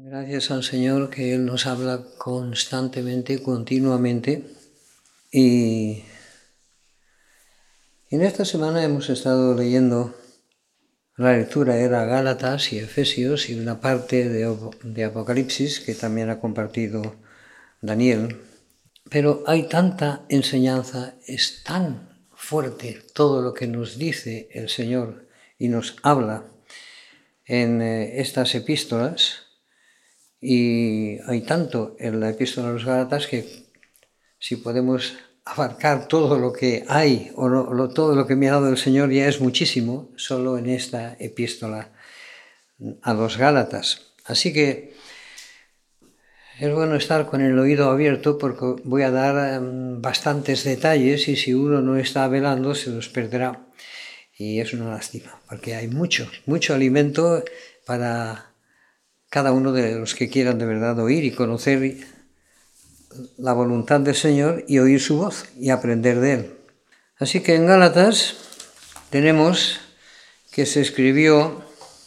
Gracias al Señor que Él nos habla constantemente, continuamente. Y en esta semana hemos estado leyendo, la lectura era Gálatas y Efesios y una parte de Apocalipsis que también ha compartido Daniel. Pero hay tanta enseñanza, es tan fuerte todo lo que nos dice el Señor y nos habla en estas epístolas. Y hay tanto en la epístola a los Gálatas que si podemos abarcar todo lo que hay o todo lo que me ha dado el Señor ya es muchísimo solo en esta epístola a los Gálatas. Así que es bueno estar con el oído abierto porque voy a dar bastantes detalles y si uno no está velando se los perderá. Y es una lástima porque hay mucho alimento para cada uno de los que quieran de verdad oír y conocer la voluntad del Señor y oír su voz y aprender de Él. Así que en Gálatas tenemos que se escribió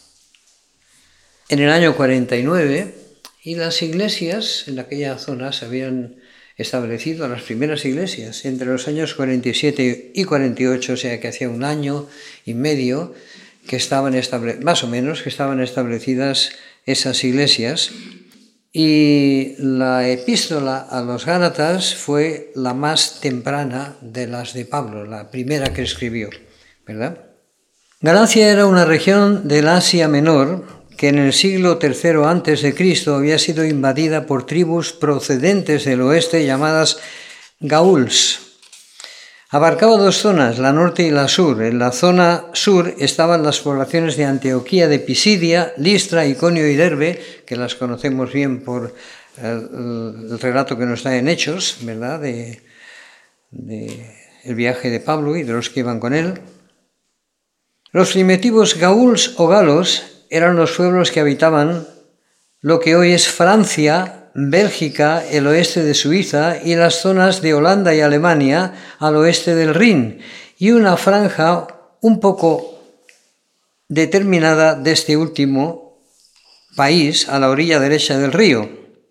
en el año 49 y las iglesias en aquella zona se habían establecido, las primeras iglesias, entre los años 47 y 48, o sea que hacía un año y medio que estaban más o menos que estaban establecidas esas iglesias, y la epístola a los Gálatas fue la más temprana de las de Pablo, la primera que escribió, ¿verdad? Galacia era una región del Asia Menor que en el siglo III a.C. había sido invadida por tribus procedentes del oeste llamadas Gauls. Abarcaba dos zonas, la norte y la sur. En la zona sur estaban las poblaciones de Antioquía de Pisidia, Listra, Iconio y Derbe, que las conocemos bien por el relato que nos da en Hechos, ¿verdad?, de el viaje de Pablo y de los que iban con él. Los primitivos gauls o galos eran los pueblos que habitaban lo que hoy es Francia, Bélgica, el oeste de Suiza y las zonas de Holanda y Alemania al oeste del Rin, y una franja un poco determinada de este último país a la orilla derecha del río.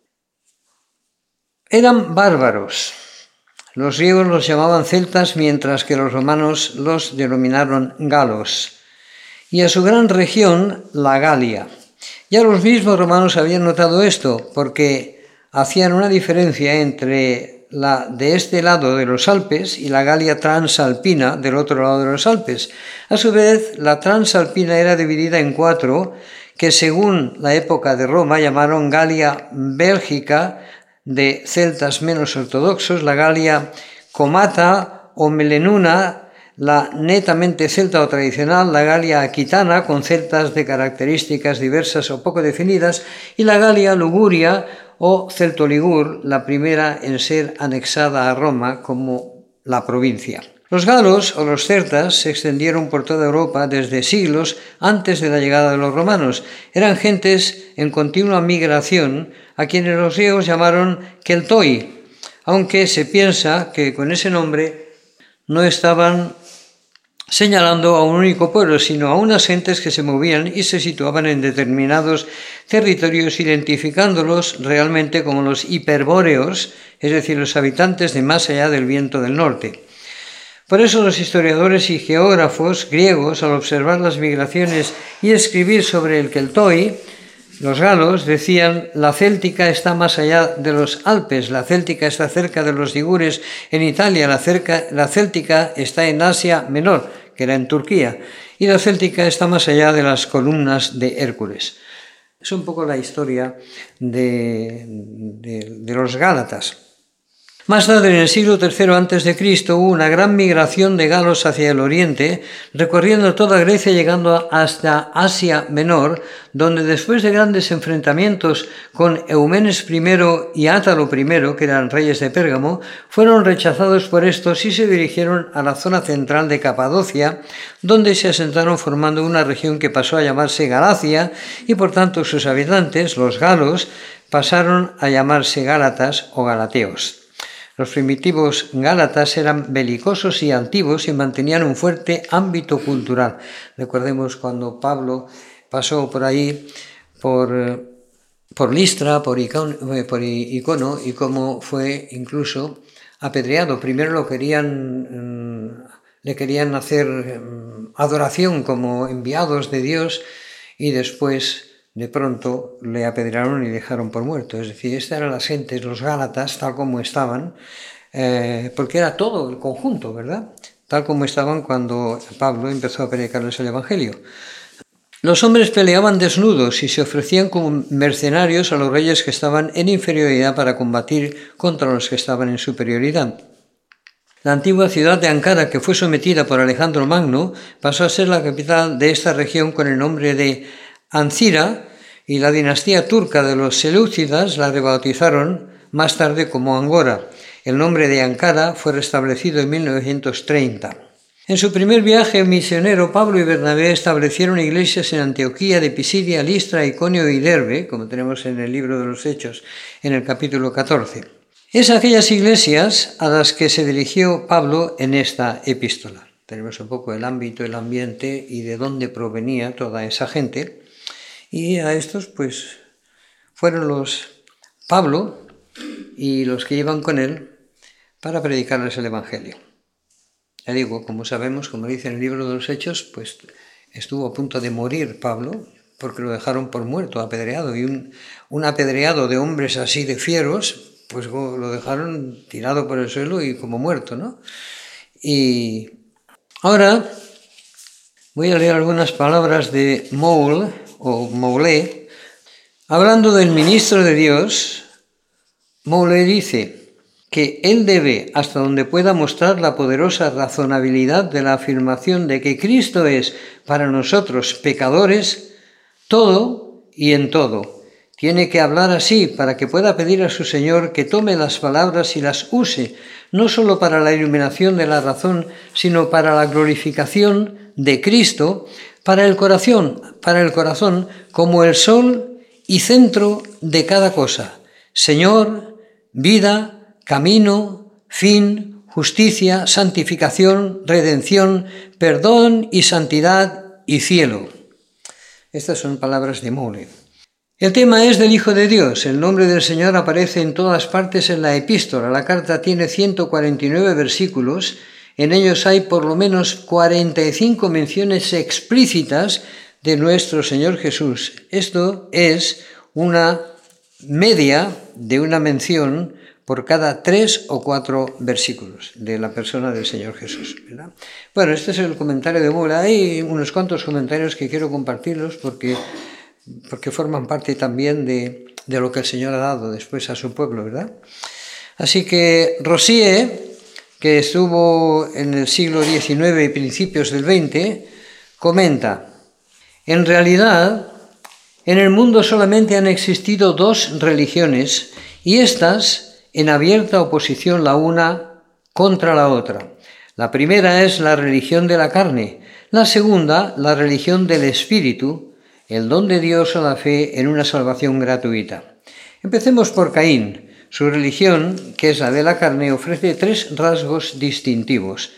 Eran bárbaros. Los griegos los llamaban celtas, mientras que los romanos los denominaron galos. Y a su gran región, la Galia. Ya los mismos romanos habían notado esto, porque hacían una diferencia entre la de este lado de los Alpes y la Galia transalpina del otro lado de los Alpes. A su vez, la transalpina era dividida en cuatro, que según la época de Roma llamaron Galia Bélgica, de celtas menos ortodoxos, la Galia Comata o Melenuna, la netamente celta o tradicional, la Galia aquitana, con celtas de características diversas o poco definidas, y la Galia Luguria o celtoligur, la primera en ser anexada a Roma como la provincia. Los galos o los celtas se extendieron por toda Europa desde siglos antes de la llegada de los romanos. Eran gentes en continua migración a quienes los griegos llamaron keltoi, aunque se piensa que con ese nombre no estaban señalando a un único pueblo, sino a unas gentes que se movían y se situaban en determinados territorios, identificándolos realmente como los hiperbóreos, es decir, los habitantes de más allá del viento del norte. Por eso los historiadores y geógrafos griegos, al observar las migraciones y escribir sobre el keltoi, los galos, decían: la céltica está más allá de los Alpes, la céltica está cerca de los ligures en Italia, la céltica está en Asia Menor, que era en Turquía, y la céltica está más allá de las columnas de Hércules. Es un poco la historia de los Gálatas. Más tarde, en el siglo III a.C., hubo una gran migración de galos hacia el oriente, recorriendo toda Grecia, llegando hasta Asia Menor, donde después de grandes enfrentamientos con Eumenes I y Átalo I, que eran reyes de Pérgamo, fueron rechazados por estos y se dirigieron a la zona central de Capadocia, donde se asentaron formando una región que pasó a llamarse Galacia, y por tanto sus habitantes, los galos, pasaron a llamarse gálatas o galateos. Los primitivos gálatas eran belicosos y altivos y mantenían un fuerte ámbito cultural. Recordemos cuando Pablo pasó por ahí, por por Listra, por Icono, y cómo fue incluso apedreado. Primero le querían hacer adoración como enviados de Dios, y después de pronto le apedrearon y dejaron por muerto. Es decir, estas eran las gentes, los gálatas, tal como estaban, porque era todo el conjunto, ¿verdad? Tal como estaban cuando Pablo empezó a predicarles el Evangelio. Los hombres peleaban desnudos y se ofrecían como mercenarios a los reyes que estaban en inferioridad para combatir contra los que estaban en superioridad. La antigua ciudad de Ankara, que fue sometida por Alejandro Magno, pasó a ser la capital de esta región con el nombre de Ancira, y la dinastía turca de los selúcidas la rebautizaron más tarde como Angora. El nombre de Ankara fue restablecido en 1930. En su primer viaje misionero, Pablo y Bernabé establecieron iglesias en Antioquía de Pisidia, Listra, Iconio y Derbe, como tenemos en el libro de los Hechos, en el capítulo 14. Es a aquellas iglesias a las que se dirigió Pablo en esta epístola. Tenemos un poco el ámbito, el ambiente y de dónde provenía toda esa gente. Y a estos, pues, fueron Pablo y los que iban con él para predicarles el Evangelio. Ya digo, como sabemos, como dice en el libro de los Hechos, pues estuvo a punto de morir Pablo, porque lo dejaron por muerto, apedreado, y un apedreado de hombres así de fieros, pues lo dejaron tirado por el suelo y como muerto, ¿no? Y ahora voy a leer algunas palabras de Moule. Hablando del ministro de Dios, Moule dice que él debe, hasta donde pueda, mostrar la poderosa razonabilidad de la afirmación de que Cristo es, para nosotros pecadores, todo y en todo. Tiene que hablar así para que pueda pedir a su Señor que tome las palabras y las use, no solo para la iluminación de la razón, sino para la glorificación de Cristo, para el corazón como el sol y centro de cada cosa. Señor, vida, camino, fin, justicia, santificación, redención, perdón y santidad y cielo. Estas son palabras de Moule. El tema es del Hijo de Dios. El nombre del Señor aparece en todas partes en la epístola. La carta tiene 149 versículos. En ellos hay por lo menos 45 menciones explícitas de nuestro Señor Jesús. Esto es una media de una mención por cada 3 o 4 versículos de la persona del Señor Jesús, ¿verdad? Bueno, este es el comentario de Moule. Hay unos cuantos comentarios que quiero compartirlos porque forman parte también de lo que el Señor ha dado después a su pueblo, ¿verdad? Así que Rossier, que estuvo en el siglo XIX y principios del XX, comenta: en realidad, en el mundo solamente han existido 2 religiones, y estas en abierta oposición la una contra la otra. La primera es la religión de la carne, la segunda, la religión del espíritu, el don de Dios o la fe en una salvación gratuita. Empecemos por Caín. Su religión, que es la de la carne, ofrece 3 rasgos distintivos.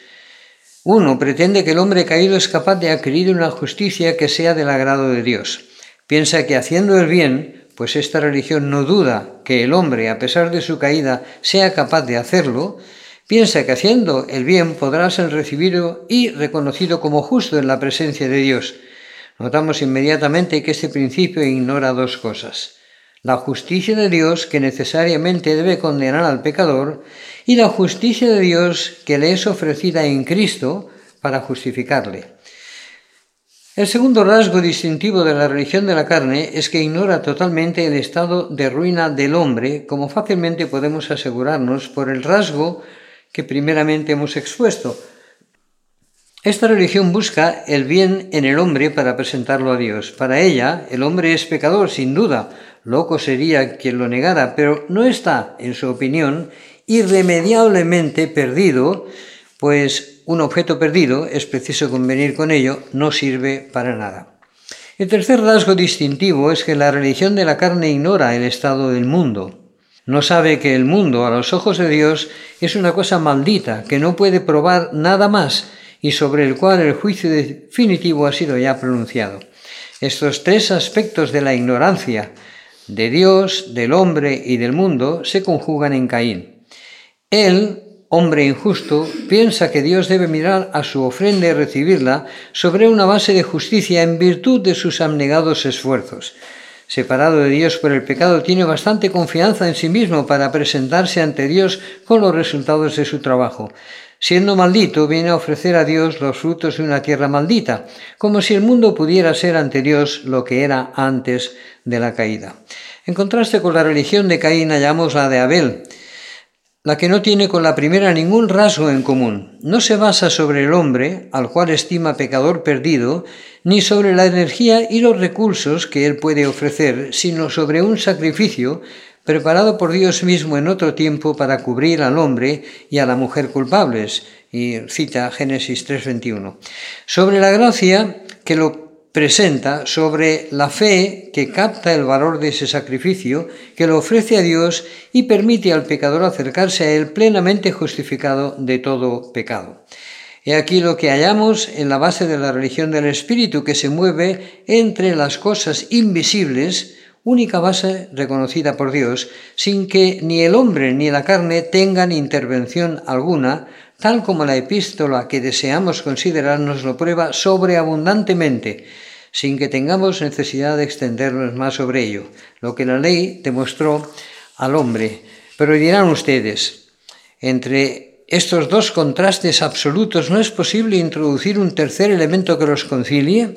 1. Pretende que el hombre caído es capaz de adquirir una justicia que sea del agrado de Dios. Piensa que haciendo el bien, pues esta religión no duda que el hombre, a pesar de su caída, sea capaz de hacerlo, piensa que haciendo el bien podrá ser recibido y reconocido como justo en la presencia de Dios. Notamos inmediatamente que este principio ignora 2 cosas: la justicia de Dios, que necesariamente debe condenar al pecador, y la justicia de Dios que le es ofrecida en Cristo para justificarle. El segundo rasgo distintivo de la religión de la carne es que ignora totalmente el estado de ruina del hombre, como fácilmente podemos asegurarnos por el rasgo que primeramente hemos expuesto. Esta religión busca el bien en el hombre para presentarlo a Dios. Para ella, el hombre es pecador, sin duda. Loco sería quien lo negara, pero no está, en su opinión, irremediablemente perdido, pues un objeto perdido, es preciso convenir con ello, no sirve para nada. El tercer rasgo distintivo es que la religión de la carne ignora el estado del mundo. No sabe que el mundo, a los ojos de Dios, es una cosa maldita, que no puede probar nada más y sobre el cual el juicio definitivo ha sido ya pronunciado. Estos 3 aspectos de la ignorancia de Dios, del hombre y del mundo se conjugan en Caín. Él, hombre injusto, piensa que Dios debe mirar a su ofrenda y recibirla sobre una base de justicia en virtud de sus abnegados esfuerzos. Separado de Dios por el pecado, tiene bastante confianza en sí mismo para presentarse ante Dios con los resultados de su trabajo. Siendo maldito, viene a ofrecer a Dios los frutos de una tierra maldita, como si el mundo pudiera ser ante Dios lo que era antes de la caída. En contraste con la religión de Caín, hallamos la de Abel, la que no tiene con la primera ningún rasgo en común. No se basa sobre el hombre, al cual estima pecador perdido, ni sobre la energía y los recursos que él puede ofrecer, sino sobre un sacrificio preparado por Dios mismo en otro tiempo para cubrir al hombre y a la mujer culpables, y cita Génesis 3:21. Sobre la gracia que lo presenta, sobre la fe que capta el valor de ese sacrificio, que lo ofrece a Dios y permite al pecador acercarse a Él plenamente justificado de todo pecado. He aquí lo que hallamos en la base de la religión del Espíritu, que se mueve entre las cosas invisibles, única base reconocida por Dios, sin que ni el hombre ni la carne tengan intervención alguna, tal como la epístola que deseamos considerar nos lo prueba sobreabundantemente, sin que tengamos necesidad de extendernos más sobre ello, lo que la ley demostró al hombre. Pero dirán ustedes, entre estos dos contrastes absolutos, ¿no es posible introducir un tercer elemento que los concilie?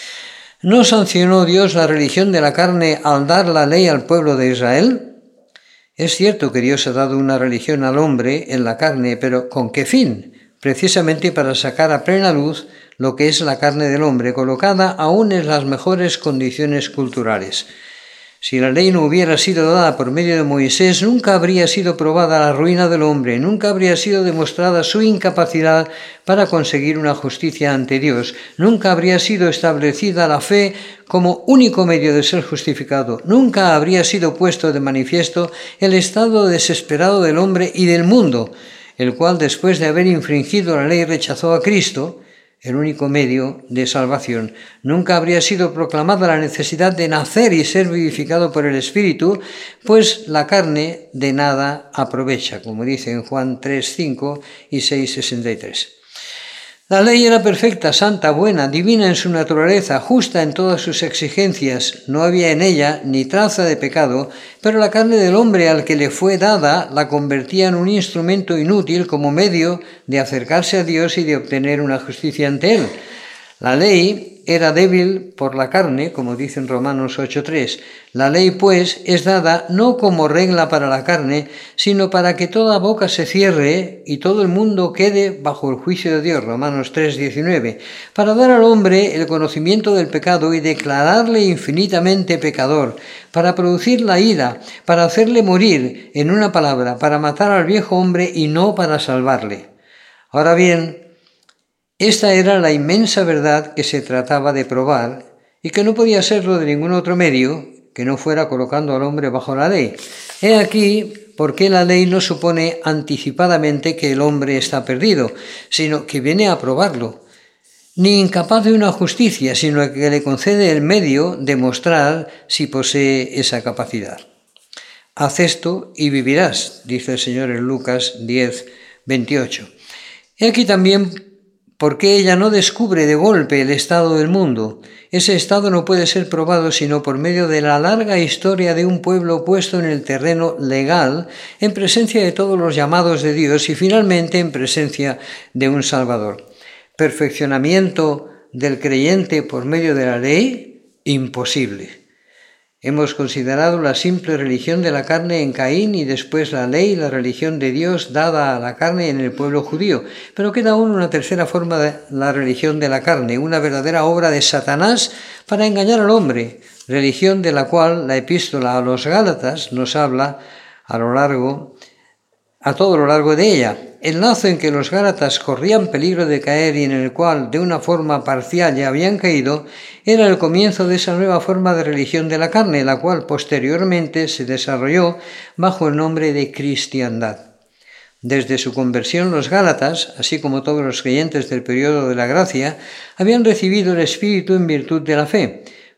¿No sancionó Dios la religión de la carne al dar la ley al pueblo de Israel? Es cierto que Dios ha dado una religión al hombre en la carne, pero ¿con qué fin? Precisamente para sacar a plena luz lo que es la carne del hombre, colocada aún en las mejores condiciones culturales. Si la ley no hubiera sido dada por medio de Moisés, nunca habría sido probada la ruina del hombre, nunca habría sido demostrada su incapacidad para conseguir una justicia ante Dios, nunca habría sido establecida la fe como único medio de ser justificado, nunca habría sido puesto de manifiesto el estado desesperado del hombre y del mundo, el cual, después de haber infringido la ley, rechazó a Cristo, el único medio de salvación. Nunca habría sido proclamada la necesidad de nacer y ser vivificado por el Espíritu, pues la carne de nada aprovecha, como dice en Juan 3:5 y 6:63. La ley era perfecta, santa, buena, divina en su naturaleza, justa en todas sus exigencias. No había en ella ni traza de pecado, pero la carne del hombre al que le fue dada la convertía en un instrumento inútil como medio de acercarse a Dios y de obtener una justicia ante Él. La ley era débil por la carne, como dice en Romanos 8:3. La ley, pues, es dada no como regla para la carne, sino para que toda boca se cierre y todo el mundo quede bajo el juicio de Dios, Romanos 3:19, para dar al hombre el conocimiento del pecado y declararle infinitamente pecador, para producir la ira, para hacerle morir, en una palabra, para matar al viejo hombre y no para salvarle. Ahora bien, esta era la inmensa verdad que se trataba de probar y que no podía serlo de ningún otro medio que no fuera colocando al hombre bajo la ley. He aquí por qué la ley no supone anticipadamente que el hombre está perdido, sino que viene a probarlo, ni incapaz de una justicia, sino que le concede el medio de mostrar si posee esa capacidad. Haz esto y vivirás, dice el Señor en Lucas 10:28. He aquí también porque ella no descubre de golpe el estado del mundo. Ese estado no puede ser probado sino por medio de la larga historia de un pueblo puesto en el terreno legal, en presencia de todos los llamados de Dios y finalmente en presencia de un Salvador. Perfeccionamiento del creyente por medio de la ley, imposible. Hemos considerado la simple religión de la carne en Caín y después la ley, la religión de Dios dada a la carne en el pueblo judío. Pero queda aún una tercera forma de la religión de la carne, una verdadera obra de Satanás para engañar al hombre, religión de la cual la epístola a los Gálatas nos habla a todo lo largo de ella. El lazo en que los Gálatas corrían peligro de caer y en el cual de una forma parcial ya habían caído, era el comienzo de esa nueva forma de religión de la carne, la cual posteriormente se desarrolló bajo el nombre de cristiandad. Desde su conversión los Gálatas, así como todos los creyentes del periodo de la gracia, habían recibido el Espíritu en virtud de la fe.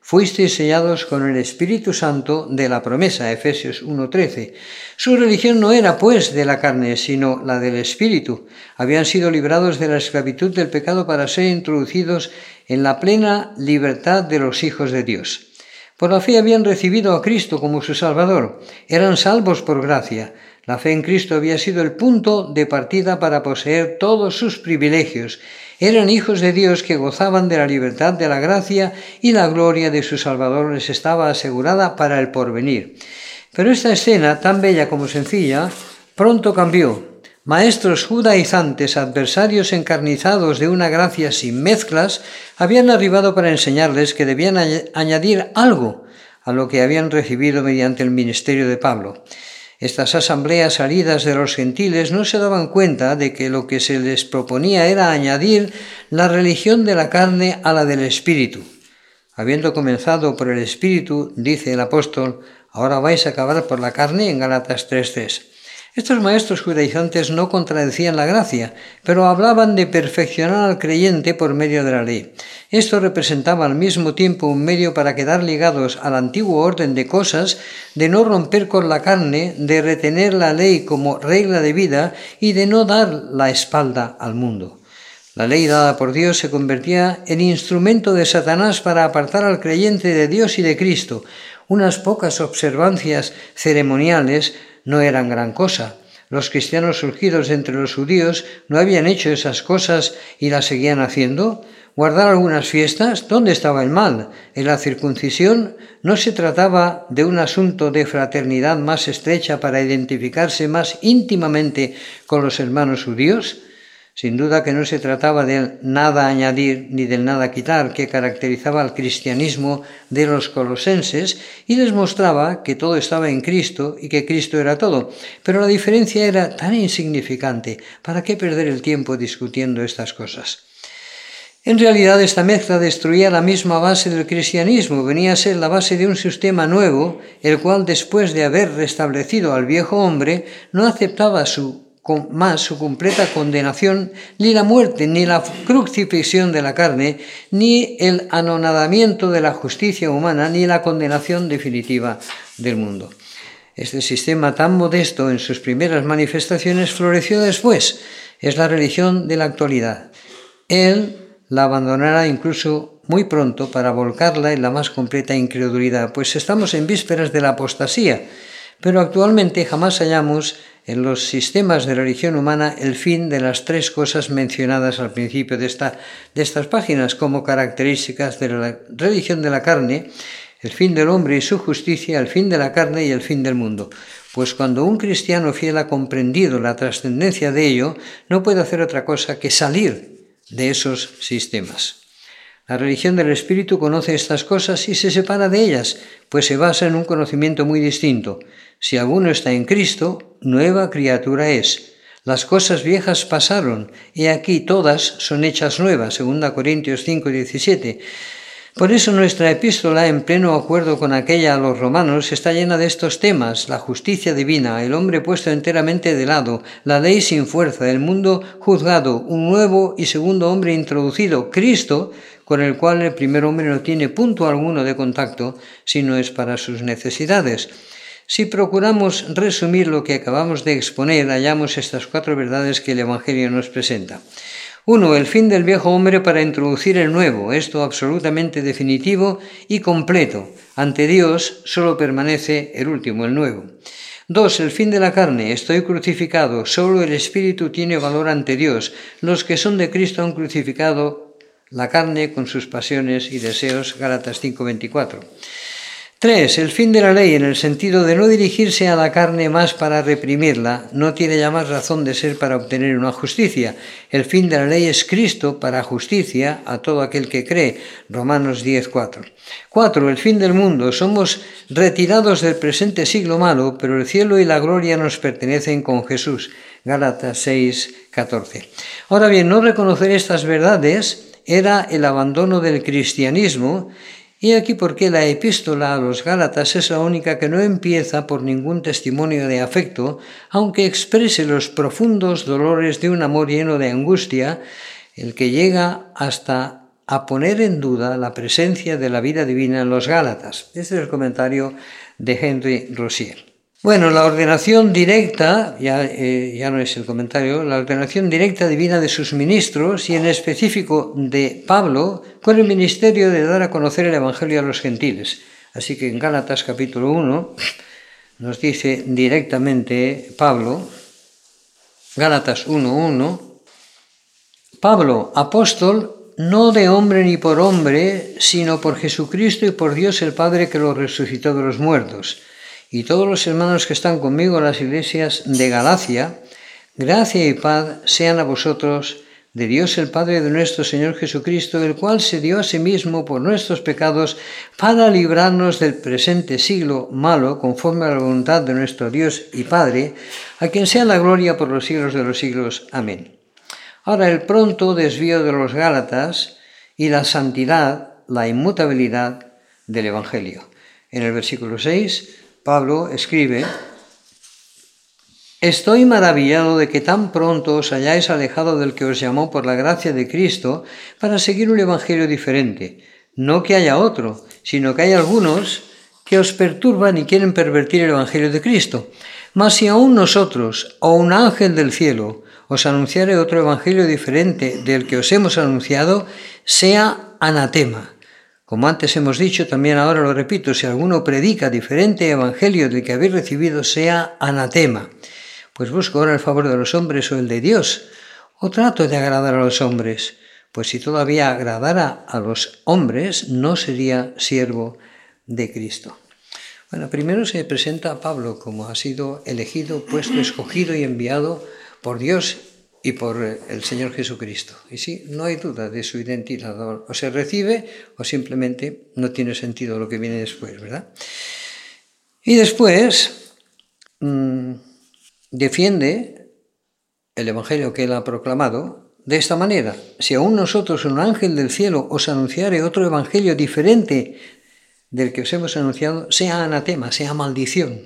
fuisteis sellados con el Espíritu Santo de la promesa, Efesios 1:13. Su religión no era, pues, de la carne, sino la del Espíritu. Habían sido librados de la esclavitud del pecado para ser introducidos en la plena libertad de los hijos de Dios. Por la fe habían recibido a Cristo como su Salvador. Eran salvos por gracia. La fe en Cristo había sido el punto de partida para poseer todos sus privilegios. Eran hijos de Dios que gozaban de la libertad de la gracia y la gloria de su Salvador les estaba asegurada para el porvenir. Pero esta escena, tan bella como sencilla, pronto cambió. Maestros judaizantes, adversarios encarnizados de una gracia sin mezclas, habían arribado para enseñarles que debían añadir algo a lo que habían recibido mediante el ministerio de Pablo. Estas asambleas salidas de los gentiles no se daban cuenta de que lo que se les proponía era añadir la religión de la carne a la del Espíritu. Habiendo comenzado por el Espíritu, dice el apóstol, ahora vais a acabar por la carne en Gálatas 3:3. Estos maestros judaizantes no contradecían la gracia, pero hablaban de perfeccionar al creyente por medio de la ley. Esto representaba al mismo tiempo un medio para quedar ligados al antiguo orden de cosas, de no romper con la carne, de retener la ley como regla de vida y de no dar la espalda al mundo. La ley dada por Dios se convertía en instrumento de Satanás para apartar al creyente de Dios y de Cristo. Unas pocas observancias ceremoniales no eran gran cosa. Los cristianos surgidos entre los judíos no habían hecho esas cosas y las seguían haciendo. ¿Guardar algunas fiestas? ¿Dónde estaba el mal? En la circuncisión no se trataba de un asunto de fraternidad más estrecha para identificarse más íntimamente con los hermanos judíos. Sin duda que no se trataba del nada añadir ni del nada quitar que caracterizaba al cristianismo de los colosenses y les mostraba que todo estaba en Cristo y que Cristo era todo. Pero la diferencia era tan insignificante, ¿para qué perder el tiempo discutiendo estas cosas? En realidad esta mezcla destruía la misma base del cristianismo, venía a ser la base de un sistema nuevo, el cual después de haber restablecido al viejo hombre, no aceptaba su completa condenación, ni la muerte, ni la crucifixión de la carne, ni el anonadamiento de la justicia humana, ni la condenación definitiva del mundo. Este sistema tan modesto en sus primeras manifestaciones floreció después. Es la religión de la actualidad. Él la abandonará incluso muy pronto para volcarla en la más completa incredulidad, pues estamos en vísperas de la apostasía, pero actualmente jamás hallamos en los sistemas de religión humana el fin de las tres cosas mencionadas al principio de estas páginas como características de la religión de la carne, el fin del hombre y su justicia, el fin de la carne y el fin del mundo. Pues cuando un cristiano fiel ha comprendido la trascendencia de ello, no puede hacer otra cosa que salir de esos sistemas. La religión del Espíritu conoce estas cosas y se separa de ellas, pues se basa en un conocimiento muy distinto. Si alguno está en Cristo, nueva criatura es. Las cosas viejas pasaron, y aquí todas son hechas nuevas, 2 Corintios 5:17. Por eso nuestra epístola, en pleno acuerdo con aquella a los romanos, está llena de estos temas: la justicia divina, el hombre puesto enteramente de lado, la ley sin fuerza, el mundo juzgado, un nuevo y segundo hombre introducido, Cristo, con el cual el primer hombre no tiene punto alguno de contacto, si no es para sus necesidades. Si procuramos resumir lo que acabamos de exponer, hallamos estas 4 verdades que el Evangelio nos presenta. 1. El fin del viejo hombre para introducir el nuevo, esto absolutamente definitivo y completo. Ante Dios solo permanece el último, el nuevo. 2. El fin de la carne, estoy crucificado, solo el Espíritu tiene valor ante Dios. Los que son de Cristo han crucificado la carne con sus pasiones y deseos, Gálatas 5:24. 3. El fin de la ley, en el sentido de no dirigirse a la carne más para reprimirla, no tiene ya más razón de ser para obtener una justicia. El fin de la ley es Cristo para justicia a todo aquel que cree. Romanos 10:4. 4. El fin del mundo. Somos retirados del presente siglo malo, pero el cielo y la gloria nos pertenecen con Jesús. Gálatas 6:14. Ahora bien, no reconocer estas verdades era el abandono del cristianismo. Y aquí porque la epístola a los Gálatas es la única que no empieza por ningún testimonio de afecto, aunque exprese los profundos dolores de un amor lleno de angustia, el que llega hasta a poner en duda la presencia de la vida divina en los Gálatas. Este es el comentario de Henry Rossier. Bueno, la ordenación directa, ya no es el comentario, la ordenación directa divina de sus ministros y en específico de Pablo con el ministerio de dar a conocer el Evangelio a los gentiles. Así que en Gálatas capítulo 1 nos dice directamente Pablo, Gálatas 1:1, Pablo, apóstol, no de hombre ni por hombre, sino por Jesucristo y por Dios el Padre que lo resucitó de los muertos. Y todos los hermanos que están conmigo en las iglesias de Galacia, gracia y paz sean a vosotros, de Dios el Padre de nuestro Señor Jesucristo, el cual se dio a sí mismo por nuestros pecados para librarnos del presente siglo malo, conforme a la voluntad de nuestro Dios y Padre, a quien sea la gloria por los siglos de los siglos. Amén. Ahora, el pronto desvío de los Gálatas y la santidad, la inmutabilidad del Evangelio. En el versículo 6, Pablo escribe: Estoy maravillado de que tan pronto os hayáis alejado del que os llamó por la gracia de Cristo para seguir un evangelio diferente. No que haya otro, sino que hay algunos que os perturban y quieren pervertir el evangelio de Cristo. Mas si aún nosotros, o un ángel del cielo, os anunciare otro evangelio diferente del que os hemos anunciado, sea anatema. Como antes hemos dicho, también ahora lo repito, si alguno predica diferente evangelio del que habéis recibido, sea anatema. Pues busco ahora el favor de los hombres o el de Dios, o trato de agradar a los hombres, pues si todavía agradara a los hombres, no sería siervo de Cristo. Bueno, primero se presenta a Pablo como ha sido elegido, puesto, escogido y enviado por Dios y por el Señor Jesucristo. Y sí, no hay duda de su identidad. O se recibe o simplemente no tiene sentido lo que viene después, ¿verdad? Y después defiende el Evangelio que él ha proclamado de esta manera: si aún nosotros, un ángel del cielo, os anunciare otro Evangelio diferente del que os hemos anunciado, sea anatema, sea maldición.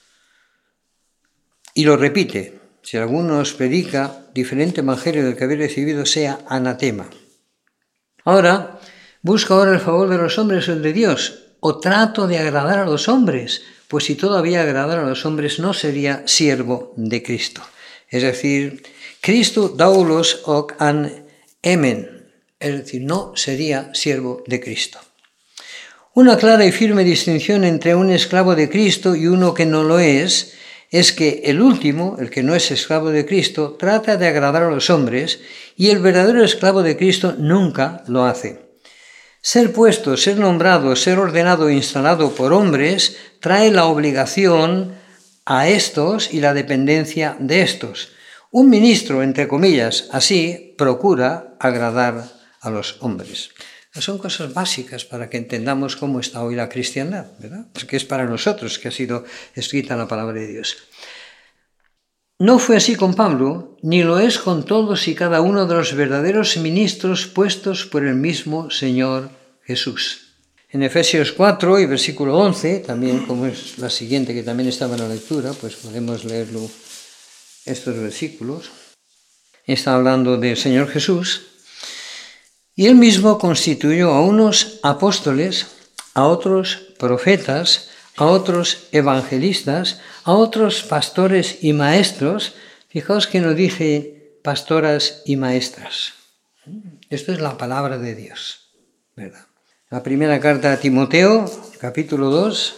Y lo repite: si alguno os predica diferente evangelio del que habéis recibido, sea anatema. Ahora, busca ahora el favor de los hombres o el de Dios, o trato de agradar a los hombres, pues si todavía agradara a los hombres no sería siervo de Cristo. Es decir, Cristo daulos hoc an emen, es decir, no sería siervo de Cristo. Una clara y firme distinción entre un esclavo de Cristo y uno que no lo es que el último, el que no es esclavo de Cristo, trata de agradar a los hombres y el verdadero esclavo de Cristo nunca lo hace. Ser puesto, ser nombrado, ser ordenado e instalado por hombres trae la obligación a estos y la dependencia de estos. Un ministro, entre comillas, así procura agradar a los hombres. Son cosas básicas para que entendamos cómo está hoy la cristiandad, ¿verdad? Porque es para nosotros que ha sido escrita la palabra de Dios. No fue así con Pablo, ni lo es con todos y cada uno de los verdaderos ministros puestos por el mismo Señor Jesús. En Efesios 4 y versículo 11, también como es la siguiente que también estaba en la lectura, pues podemos leerlo, estos versículos. Está hablando del Señor Jesús. Y él mismo constituyó a unos apóstoles, a otros profetas, a otros evangelistas, a otros pastores y maestros. Fijaos que no dice pastoras y maestras. Esto es la palabra de Dios, ¿verdad? La primera carta a Timoteo, capítulo 2,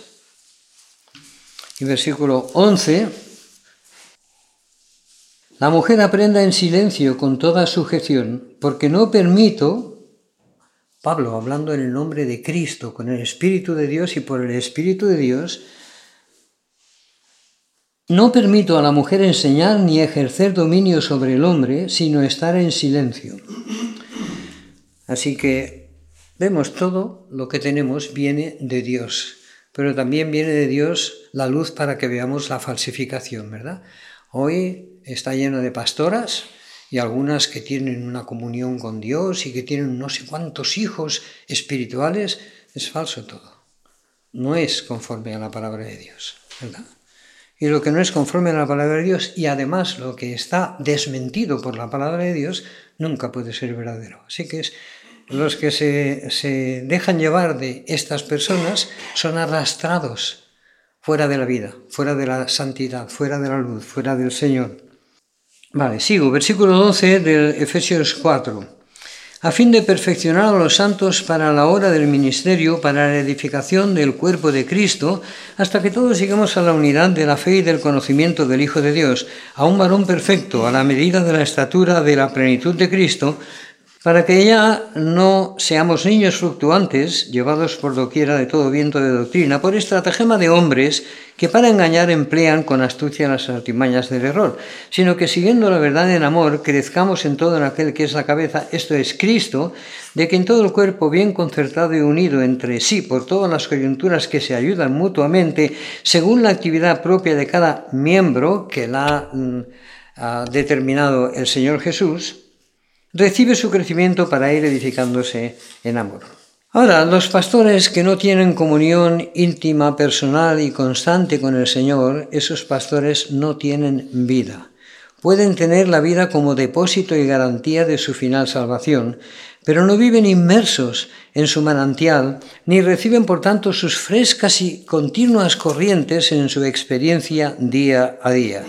y versículo 11. La mujer aprenda en silencio con toda sujeción, porque no permito, Pablo hablando en el nombre de Cristo, con el Espíritu de Dios y por el Espíritu de Dios, no permito a la mujer enseñar ni ejercer dominio sobre el hombre, sino estar en silencio. Así que vemos todo lo que tenemos viene de Dios, pero también viene de Dios la luz para que veamos la falsificación, ¿verdad? Hoy está lleno de pastoras y algunas que tienen una comunión con Dios y que tienen no sé cuántos hijos espirituales. Es falso todo. No es conforme a la palabra de Dios, ¿verdad? Y lo que no es conforme a la palabra de Dios y además lo que está desmentido por la palabra de Dios nunca puede ser verdadero. Así que es los que se dejan llevar de estas personas son arrastrados fuera de la vida, fuera de la santidad, fuera de la luz, fuera del Señor. Vale, sigo, versículo 12 de Efesios 4. A fin de perfeccionar a los santos para la hora del ministerio, para la edificación del cuerpo de Cristo, hasta que todos lleguemos a la unidad de la fe y del conocimiento del Hijo de Dios, a un varón perfecto, a la medida de la estatura de la plenitud de Cristo, para que ya no seamos niños fluctuantes, llevados por doquiera de todo viento de doctrina, por estratagema de hombres que para engañar emplean con astucia las artimañas del error, sino que siguiendo la verdad en amor, crezcamos en todo en aquel que es la cabeza, esto es Cristo, de quien todo el cuerpo bien concertado y unido entre sí por todas las coyunturas que se ayudan mutuamente, según la actividad propia de cada miembro que la ha determinado el Señor Jesús, recibe su crecimiento para ir edificándose en amor. Ahora, los pastores que no tienen comunión íntima, personal y constante con el Señor, esos pastores no tienen vida. Pueden tener la vida como depósito y garantía de su final salvación, pero no viven inmersos en su manantial, ni reciben por tanto sus frescas y continuas corrientes en su experiencia día a día.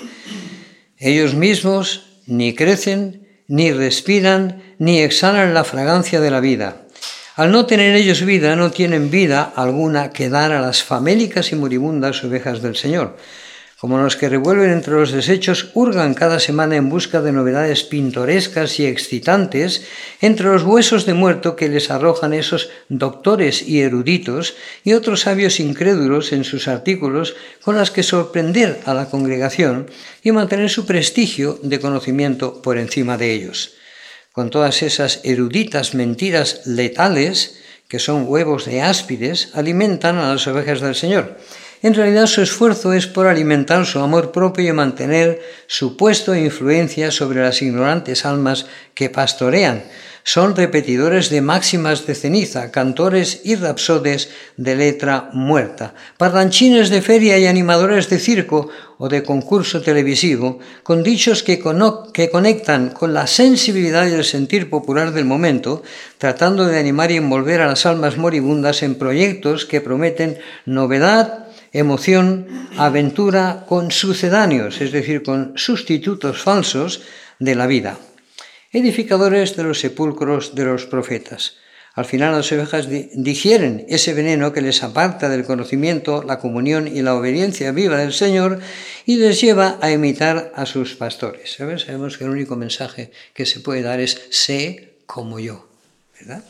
Ellos mismos ni crecen, ni respiran, ni exhalan la fragancia de la vida. Al no tener ellos vida, no tienen vida alguna que dar a las famélicas y moribundas ovejas del Señor. Como los que revuelven entre los desechos, hurgan cada semana en busca de novedades pintorescas y excitantes entre los huesos de muerto que les arrojan esos doctores y eruditos y otros sabios incrédulos en sus artículos con las que sorprender a la congregación y mantener su prestigio de conocimiento por encima de ellos. Con todas esas eruditas mentiras letales, que son huevos de áspides, alimentan a las ovejas del Señor. En realidad su esfuerzo es por alimentar su amor propio y mantener su puesto e influencia sobre las ignorantes almas que pastorean. Son repetidores de máximas de ceniza, cantores y rapsodes de letra muerta, parlanchines de feria y animadores de circo o de concurso televisivo, con dichos que conectan con la sensibilidad y el sentir popular del momento, tratando de animar y envolver a las almas moribundas en proyectos que prometen novedad, emoción, aventura con sucedáneos, es decir, con sustitutos falsos de la vida. Edificadores de los sepulcros de los profetas. Al final las ovejas digieren ese veneno que les aparta del conocimiento, la comunión y la obediencia viva del Señor y les lleva a imitar a sus pastores. Sabemos que el único mensaje que se puede dar es sé como yo, ¿verdad?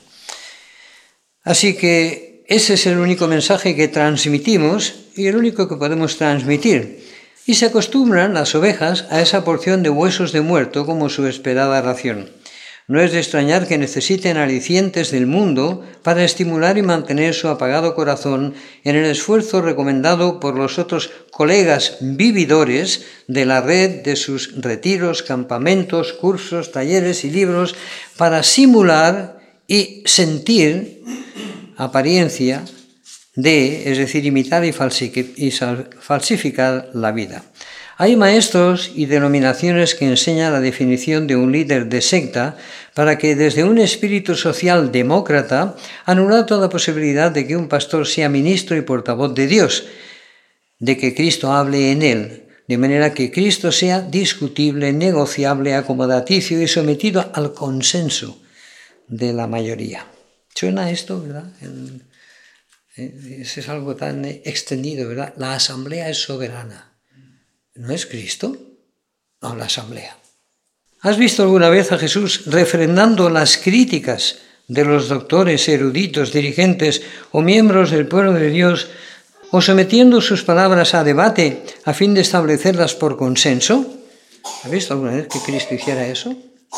Así que ese es el único mensaje que transmitimos y el único que podemos transmitir. Y se acostumbran las ovejas a esa porción de huesos de muerto como su esperada ración. No es de extrañar que necesiten alicientes del mundo para estimular y mantener su apagado corazón en el esfuerzo recomendado por los otros colegas vividores de la red de sus retiros, campamentos, cursos, talleres y libros para simular y sentir apariencia es decir, imitar y falsificar la vida. Hay maestros y denominaciones que enseñan la definición de un líder de secta para que desde un espíritu social demócrata anular toda posibilidad de que un pastor sea ministro y portavoz de Dios, de que Cristo hable en él, de manera que Cristo sea discutible, negociable, acomodaticio y sometido al consenso de la mayoría. ¿Suena esto, verdad? Eso es algo tan extendido, ¿verdad? La asamblea es soberana. ¿No es Cristo? No, la asamblea. ¿Has visto alguna vez a Jesús refrendando las críticas de los doctores, eruditos, dirigentes o miembros del pueblo de Dios o sometiendo sus palabras a debate a fin de establecerlas por consenso? ¿Has visto alguna vez que Cristo hiciera eso?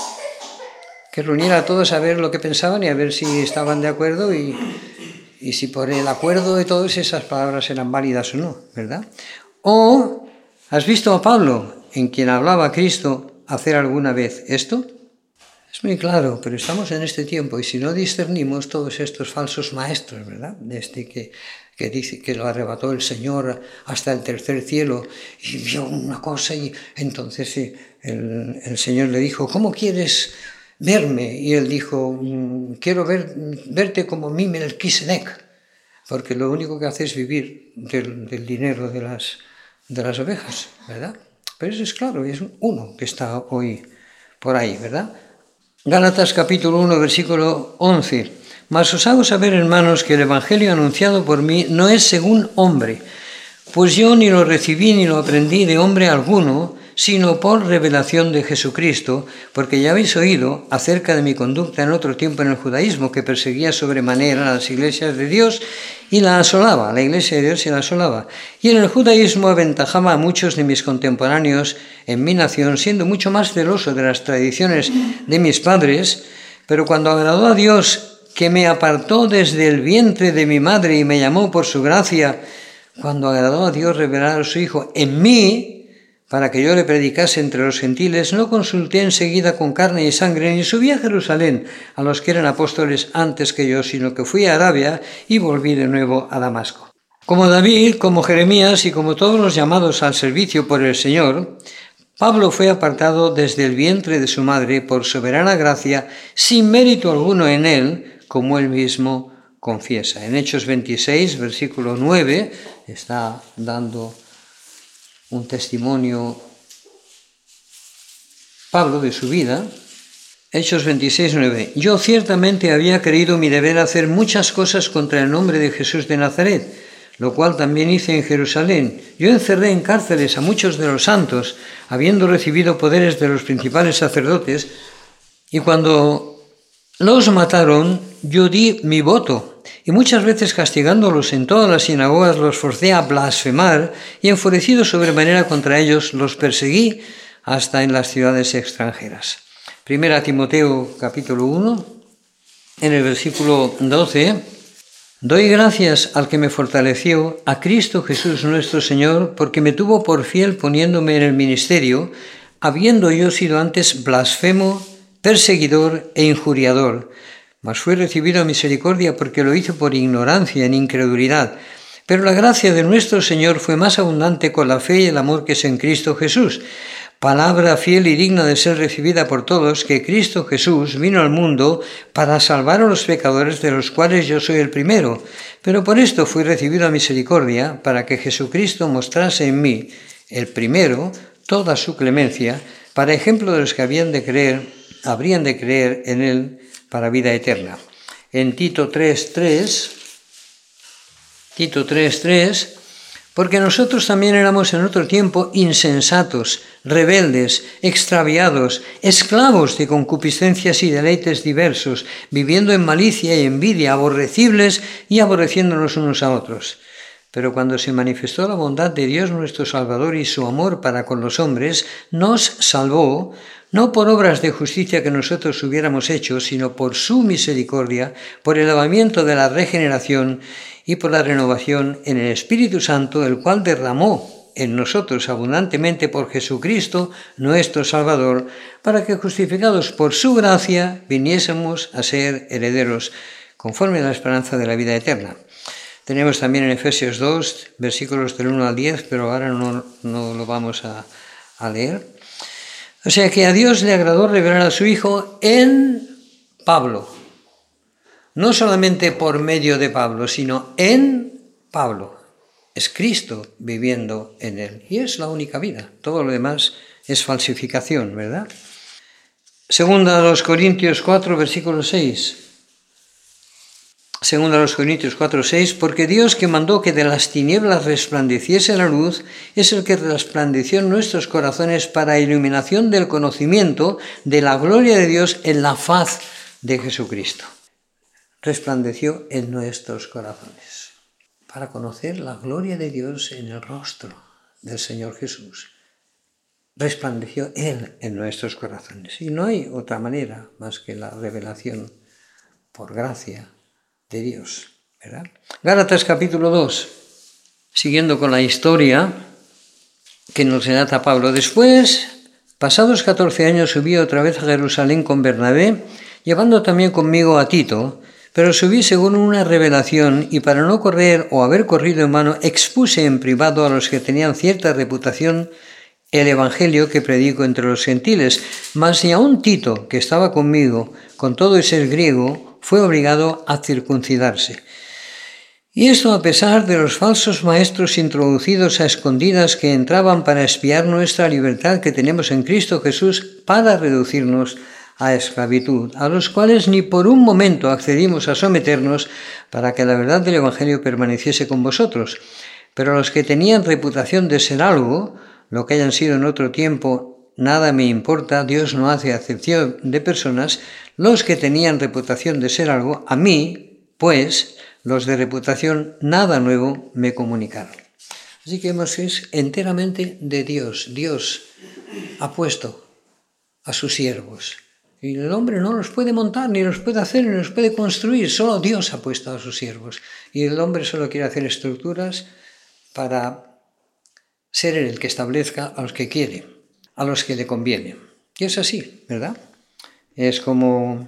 Que reuniera a todos a ver lo que pensaban y a ver si estaban de acuerdo y si por el acuerdo de todos esas palabras eran válidas o no, ¿verdad? ¿O has visto a Pablo, en quien hablaba Cristo, hacer alguna vez esto? Es muy claro, pero estamos en este tiempo y si no discernimos todos estos falsos maestros, ¿verdad? Que dice que lo arrebató el Señor hasta el tercer cielo y vio una cosa y entonces el Señor le dijo, ¿cómo quieres verme. Y él dijo, quiero verte como mi Melquisedec, porque lo único que hace es vivir del dinero de las ovejas, ¿verdad? Pero eso es claro, es uno que está hoy por ahí, ¿verdad? Gálatas capítulo 1, versículo 11. Mas os hago saber, hermanos, que el evangelio anunciado por mí no es según hombre, pues yo ni lo recibí ni lo aprendí de hombre alguno, sino por revelación de Jesucristo, porque ya habéis oído acerca de mi conducta en otro tiempo en el judaísmo, que perseguía sobremanera las iglesias de Dios y la asolaba, la iglesia de Dios y la asolaba. Y en el judaísmo aventajaba a muchos de mis contemporáneos en mi nación, siendo mucho más celoso de las tradiciones de mis padres, pero cuando agradó a Dios, que me apartó desde el vientre de mi madre y me llamó por su gracia, cuando agradó a Dios revelar a su Hijo en mí, para que yo le predicase entre los gentiles, no consulté enseguida con carne y sangre, ni subí a Jerusalén a los que eran apóstoles antes que yo, sino que fui a Arabia y volví de nuevo a Damasco. Como David, como Jeremías y como todos los llamados al servicio por el Señor, Pablo fue apartado desde el vientre de su madre por soberana gracia, sin mérito alguno en él, como él mismo confiesa. En Hechos 26, versículo 9, está dando un testimonio Pablo de su vida. Hechos 26, 9. Yo ciertamente había creído mi deber hacer muchas cosas contra el nombre de Jesús de Nazaret, lo cual también hice en Jerusalén. Yo encerré en cárceles a muchos de los santos, habiendo recibido poderes de los principales sacerdotes, y cuando los mataron, yo di mi voto, y muchas veces castigándolos en todas las sinagogas los forcé a blasfemar, y enfurecido sobremanera contra ellos los perseguí hasta en las ciudades extranjeras. Primera Timoteo capítulo 1, en el versículo 12, doy gracias al que me fortaleció, a Cristo Jesús nuestro Señor, porque me tuvo por fiel poniéndome en el ministerio, habiendo yo sido antes blasfemo, perseguidor e injuriador, mas fue recibido misericordia porque lo hizo por ignorancia, en incredulidad. Pero la gracia de nuestro Señor fue más abundante con la fe y el amor que es en Cristo Jesús. Palabra fiel y digna de ser recibida por todos, que Cristo Jesús vino al mundo para salvar a los pecadores, de los cuales yo soy el primero. Pero por esto fui recibido a misericordia, para que Jesucristo mostrase en mí, el primero, toda su clemencia, para ejemplo de los que habrían de creer en él para vida eterna. En Tito 3:3, porque nosotros también éramos en otro tiempo insensatos, rebeldes, extraviados, esclavos de concupiscencias y deleites diversos, viviendo en malicia y envidia, aborrecibles y aborreciéndonos unos a otros. Pero cuando se manifestó la bondad de Dios nuestro Salvador y su amor para con los hombres, nos salvó, no por obras de justicia que nosotros hubiéramos hecho, sino por su misericordia, por el lavamiento de la regeneración y por la renovación en el Espíritu Santo, el cual derramó en nosotros abundantemente por Jesucristo, nuestro Salvador, para que, justificados por su gracia, viniésemos a ser herederos, conforme a la esperanza de la vida eterna. Tenemos también en Efesios 2, versículos del 1 al 10, pero ahora no lo vamos a leer. O sea que a Dios le agradó revelar a su Hijo en Pablo. No solamente por medio de Pablo, sino en Pablo. Es Cristo viviendo en él. Y es la única vida. Todo lo demás es falsificación, ¿verdad? Segunda a los Corintios 4, versículo 6. Segunda a los Corintios 4:6, porque Dios, que mandó que de las tinieblas resplandeciese la luz, es el que resplandeció en nuestros corazones para iluminación del conocimiento de la gloria de Dios en la faz de Jesucristo. Resplandeció en nuestros corazones para conocer la gloria de Dios en el rostro del Señor Jesús. Resplandeció Él en nuestros corazones. Y no hay otra manera más que la revelación por gracia de Dios, ¿verdad? Gálatas capítulo 2, siguiendo con la historia que nos relata Pablo. Después, pasados 14 años, subí otra vez a Jerusalén con Bernabé, llevando también conmigo a Tito, pero subí según una revelación, y para no correr o haber corrido en vano, expuse en privado a los que tenían cierta reputación el evangelio que predico entre los gentiles, mas ni aun Tito, que estaba conmigo, con todo y ser griego, fue obligado a circuncidarse. Y esto a pesar de los falsos maestros introducidos a escondidas que entraban para espiar nuestra libertad que tenemos en Cristo Jesús para reducirnos a esclavitud, a los cuales ni por un momento accedimos a someternos para que la verdad del evangelio permaneciese con vosotros. Pero los que tenían reputación de ser algo, lo que hayan sido en otro tiempo, nada me importa, Dios no hace acepción de personas, los que tenían reputación de ser algo, a mí, pues, los de reputación, nada nuevo me comunicaron. Así que es enteramente de Dios. Dios ha puesto a sus siervos. Y el hombre no los puede montar, ni los puede hacer, ni los puede construir. Solo Dios ha puesto a sus siervos. Y el hombre solo quiere hacer estructuras para ser el que establezca a los que quiere, a los que le conviene. Y es así, ¿verdad? Es como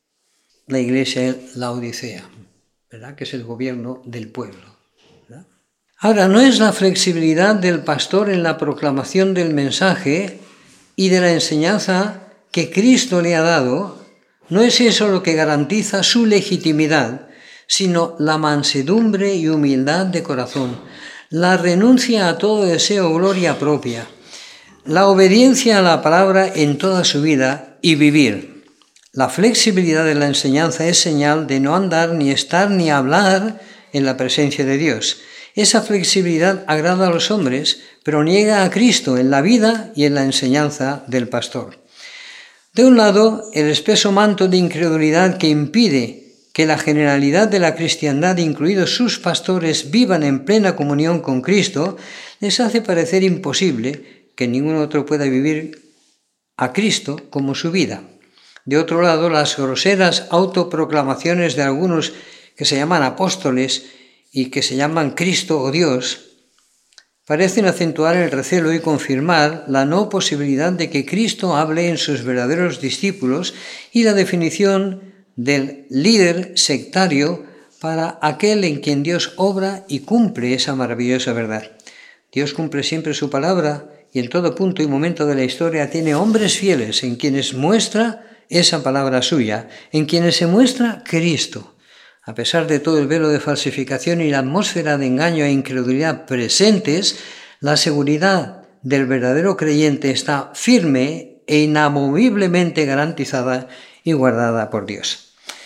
la iglesia Laodicea, ¿verdad? Que es el gobierno del pueblo, ¿verdad? Ahora, no es la flexibilidad del pastor en la proclamación del mensaje y de la enseñanza que Cristo le ha dado, no es eso lo que garantiza su legitimidad, sino la mansedumbre y humildad de corazón, la renuncia a todo deseo o gloria propia, la obediencia a la palabra en toda su vida y vivir. La flexibilidad de la enseñanza es señal de no andar, ni estar, ni hablar en la presencia de Dios. Esa flexibilidad agrada a los hombres, pero niega a Cristo en la vida y en la enseñanza del pastor. De un lado, el espeso manto de incredulidad que impide que la generalidad de la cristiandad, incluidos sus pastores, vivan en plena comunión con Cristo, les hace parecer imposible que ningún otro pueda vivir a Cristo como su vida. De otro lado, las groseras autoproclamaciones de algunos que se llaman apóstoles y que se llaman Cristo o Dios, parecen acentuar el recelo y confirmar la no posibilidad de que Cristo hable en sus verdaderos discípulos y la definición del líder sectario para aquel en quien Dios obra y cumple esa maravillosa verdad. Dios cumple siempre su palabra y en todo punto y momento de la historia tiene hombres fieles en quienes muestra esa palabra suya, en quienes se muestra Cristo. A pesar de todo el velo de falsificación y la atmósfera de engaño e incredulidad presentes, la seguridad del verdadero creyente está firme e inamoviblemente garantizada y guardada por Dios.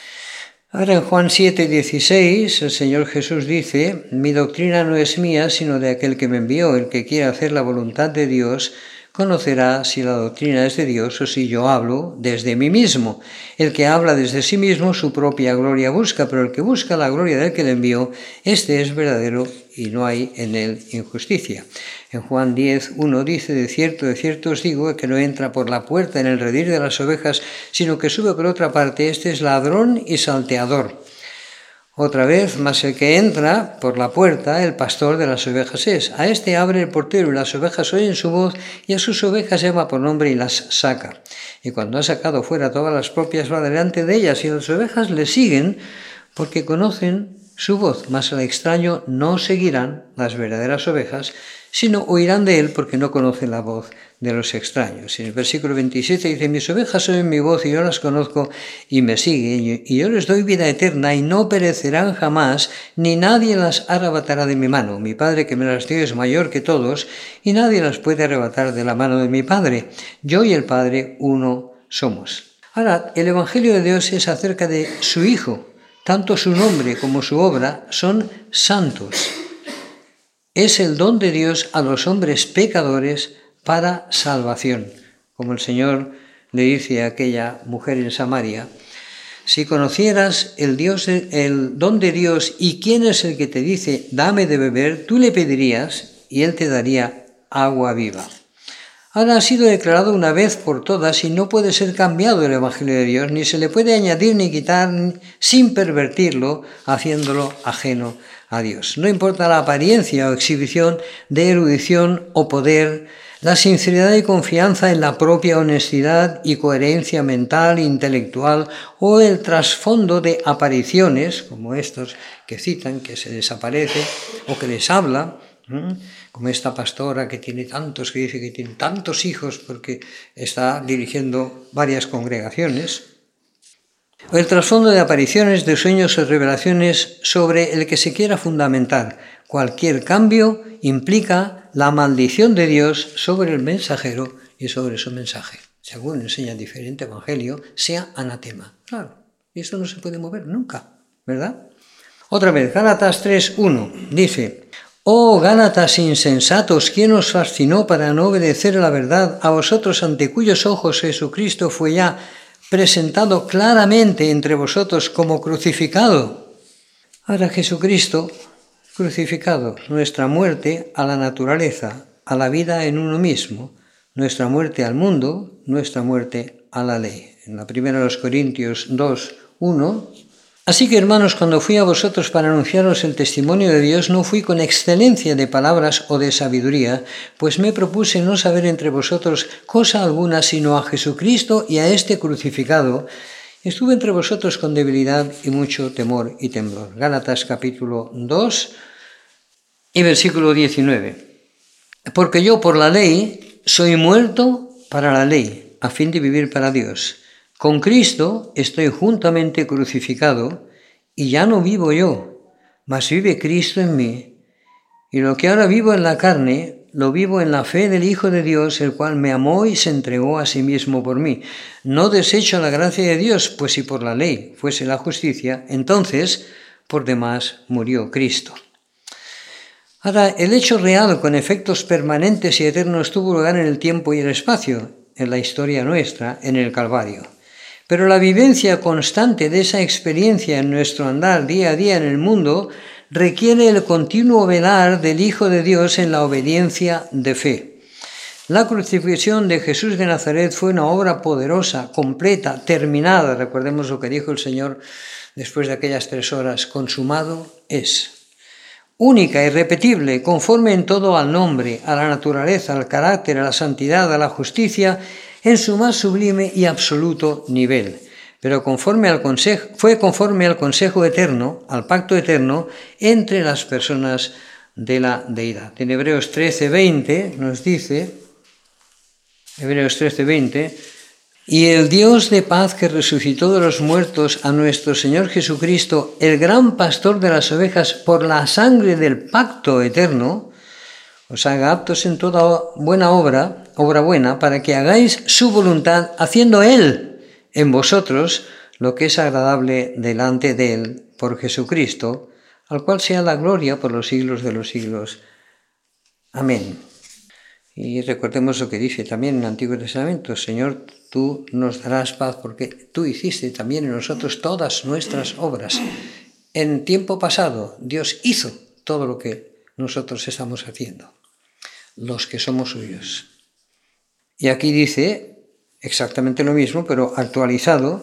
Ahora en Juan 7:16 el Señor Jesús dice: mi doctrina no es mía, sino de aquel que me envió. El que quiera hacer la voluntad de Dios conocerá si la doctrina es de Dios o si yo hablo desde mí mismo. El que habla desde sí mismo su propia gloria busca, pero el que busca la gloria del que le envió, este es verdadero y no hay en él injusticia. En Juan 10:1 dice: de cierto os digo que no entra por la puerta en el redil de las ovejas, sino que sube por otra parte. Este es ladrón y salteador. Otra vez, mas el que entra por la puerta, el pastor de las ovejas es. A este abre el portero y las ovejas oyen su voz y a sus ovejas llama por nombre y las saca. Y cuando ha sacado fuera todas las propias va delante de ellas y las ovejas le siguen porque conocen su voz, mas al extraño no seguirán las verdaderas ovejas, sino oirán de él porque no conocen la voz de los extraños. Y en el versículo 27 dice: mis ovejas oyen mi voz y yo las conozco y me siguen, y yo les doy vida eterna y no perecerán jamás, ni nadie las arrebatará de mi mano. Mi Padre que me las dio es mayor que todos y nadie las puede arrebatar de la mano de mi Padre. Yo y el Padre uno somos. Ahora, el Evangelio de Dios es acerca de su Hijo. Tanto su nombre como su obra son santos. Es el don de Dios a los hombres pecadores para salvación. Como el Señor le dice a aquella mujer en Samaria: si conocieras el don de Dios y quién es el que te dice dame de beber, tú le pedirías y él te daría agua viva. Ahora ha sido declarado una vez por todas y no puede ser cambiado el Evangelio de Dios, ni se le puede añadir ni quitar sin pervertirlo, haciéndolo ajeno a Dios. No importa la apariencia o exhibición de erudición o poder, la sinceridad y confianza en la propia honestidad y coherencia mental, intelectual o el trasfondo de apariciones, como estos que citan, que se les aparece o que les habla, como esta pastora que tiene tantos, que dice que tiene tantos hijos porque está dirigiendo varias congregaciones. El trasfondo de apariciones, de sueños o revelaciones sobre el que se quiera fundamentar cualquier cambio implica la maldición de Dios sobre el mensajero y sobre su mensaje. Según enseña diferente evangelio, sea anatema. Claro, y esto no se puede mover nunca, ¿verdad? Otra vez, Gálatas 3:1 dice: «Oh Gálatas insensatos, ¿quién os fascinó para no obedecer a la verdad? A vosotros ante cuyos ojos Jesucristo fue ya presentado claramente entre vosotros como crucificado». Ahora Jesucristo crucificado, nuestra muerte a la naturaleza, a la vida en uno mismo, nuestra muerte al mundo, nuestra muerte a la ley. En la primera de los Corintios 2:1, «Así que, hermanos, cuando fui a vosotros para anunciaros el testimonio de Dios, no fui con excelencia de palabras o de sabiduría, pues me propuse no saber entre vosotros cosa alguna, sino a Jesucristo y a este crucificado. Estuve entre vosotros con debilidad y mucho temor y temblor». Gálatas capítulo 2 y versículo 19. «Porque yo por la ley soy muerto para la ley, a fin de vivir para Dios. Con Cristo estoy juntamente crucificado, y ya no vivo yo, mas vive Cristo en mí. Y lo que ahora vivo en la carne, lo vivo en la fe del Hijo de Dios, el cual me amó y se entregó a sí mismo por mí. No desecho la gracia de Dios, pues si por la ley fuese la justicia, entonces por demás murió Cristo». Ahora, el hecho real con efectos permanentes y eternos tuvo lugar en el tiempo y el espacio, en la historia nuestra, en el Calvario. Pero la vivencia constante de esa experiencia en nuestro andar día a día en el mundo requiere el continuo velar del Hijo de Dios en la obediencia de fe. La crucifixión de Jesús de Nazaret fue una obra poderosa, completa, terminada. Recordemos lo que dijo el Señor después de aquellas 3 horas: consumado es. Única, irrepetible, conforme en todo al nombre, a la naturaleza, al carácter, a la santidad, a la justicia, en su más sublime y absoluto nivel. Pero fue conforme al consejo eterno, al pacto eterno, entre las personas de la deidad. En Hebreos 13:20 nos dice, Hebreos 13:20, «Y el Dios de paz que resucitó de los muertos a nuestro Señor Jesucristo, el gran pastor de las ovejas, por la sangre del pacto eterno, os haga aptos en toda buena obra buena, para que hagáis su voluntad, haciendo Él en vosotros lo que es agradable delante de Él, por Jesucristo, al cual sea la gloria por los siglos de los siglos. Amén». Y recordemos lo que dice también en el Antiguo Testamento: «Señor, tú nos darás paz porque tú hiciste también en nosotros todas nuestras obras». En tiempo pasado Dios hizo todo lo que nosotros estamos haciendo, los que somos suyos. Y aquí dice exactamente lo mismo, pero actualizado.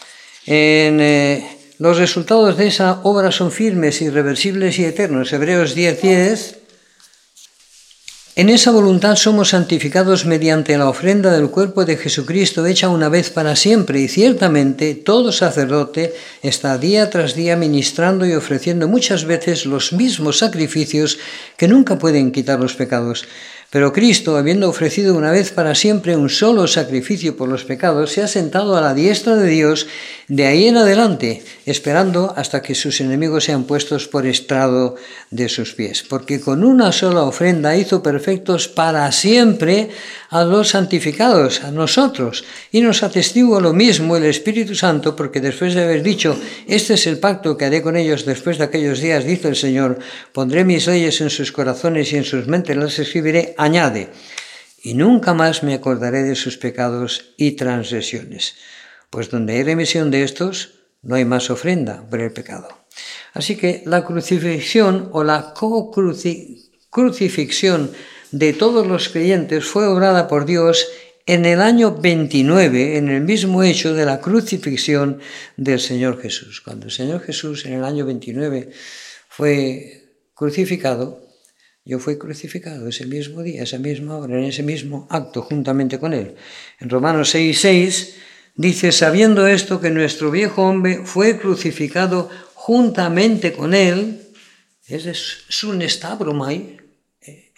Los resultados de esa obra son firmes, irreversibles y eternos. Hebreos 10:10. «En esa voluntad somos santificados mediante la ofrenda del cuerpo de Jesucristo hecha una vez para siempre, y ciertamente todo sacerdote está día tras día ministrando y ofreciendo muchas veces los mismos sacrificios que nunca pueden quitar los pecados. Pero Cristo, habiendo ofrecido una vez para siempre un solo sacrificio por los pecados, se ha sentado a la diestra de Dios de ahí en adelante, esperando hasta que sus enemigos sean puestos por estrado de sus pies. Porque con una sola ofrenda hizo perfectos para siempre a los santificados, a nosotros. Y nos atestigua lo mismo el Espíritu Santo, porque después de haber dicho: este es el pacto que haré con ellos después de aquellos días, dice el Señor, pondré mis leyes en sus corazones y en sus mentes las escribiré, añade: y nunca más me acordaré de sus pecados y transgresiones. Pues donde hay remisión de estos, no hay más ofrenda por el pecado». Así que la crucifixión o la crucifixión de todos los creyentes fue obrada por Dios en el año 29, en el mismo hecho de la crucifixión del Señor Jesús. Cuando el Señor Jesús en el año 29 fue crucificado, yo fui crucificado ese mismo día, esa misma hora, en ese mismo acto, juntamente con Él. En Romanos 6:6 dice: «Sabiendo esto, que nuestro viejo hombre fue crucificado juntamente con Él», es un estabromai,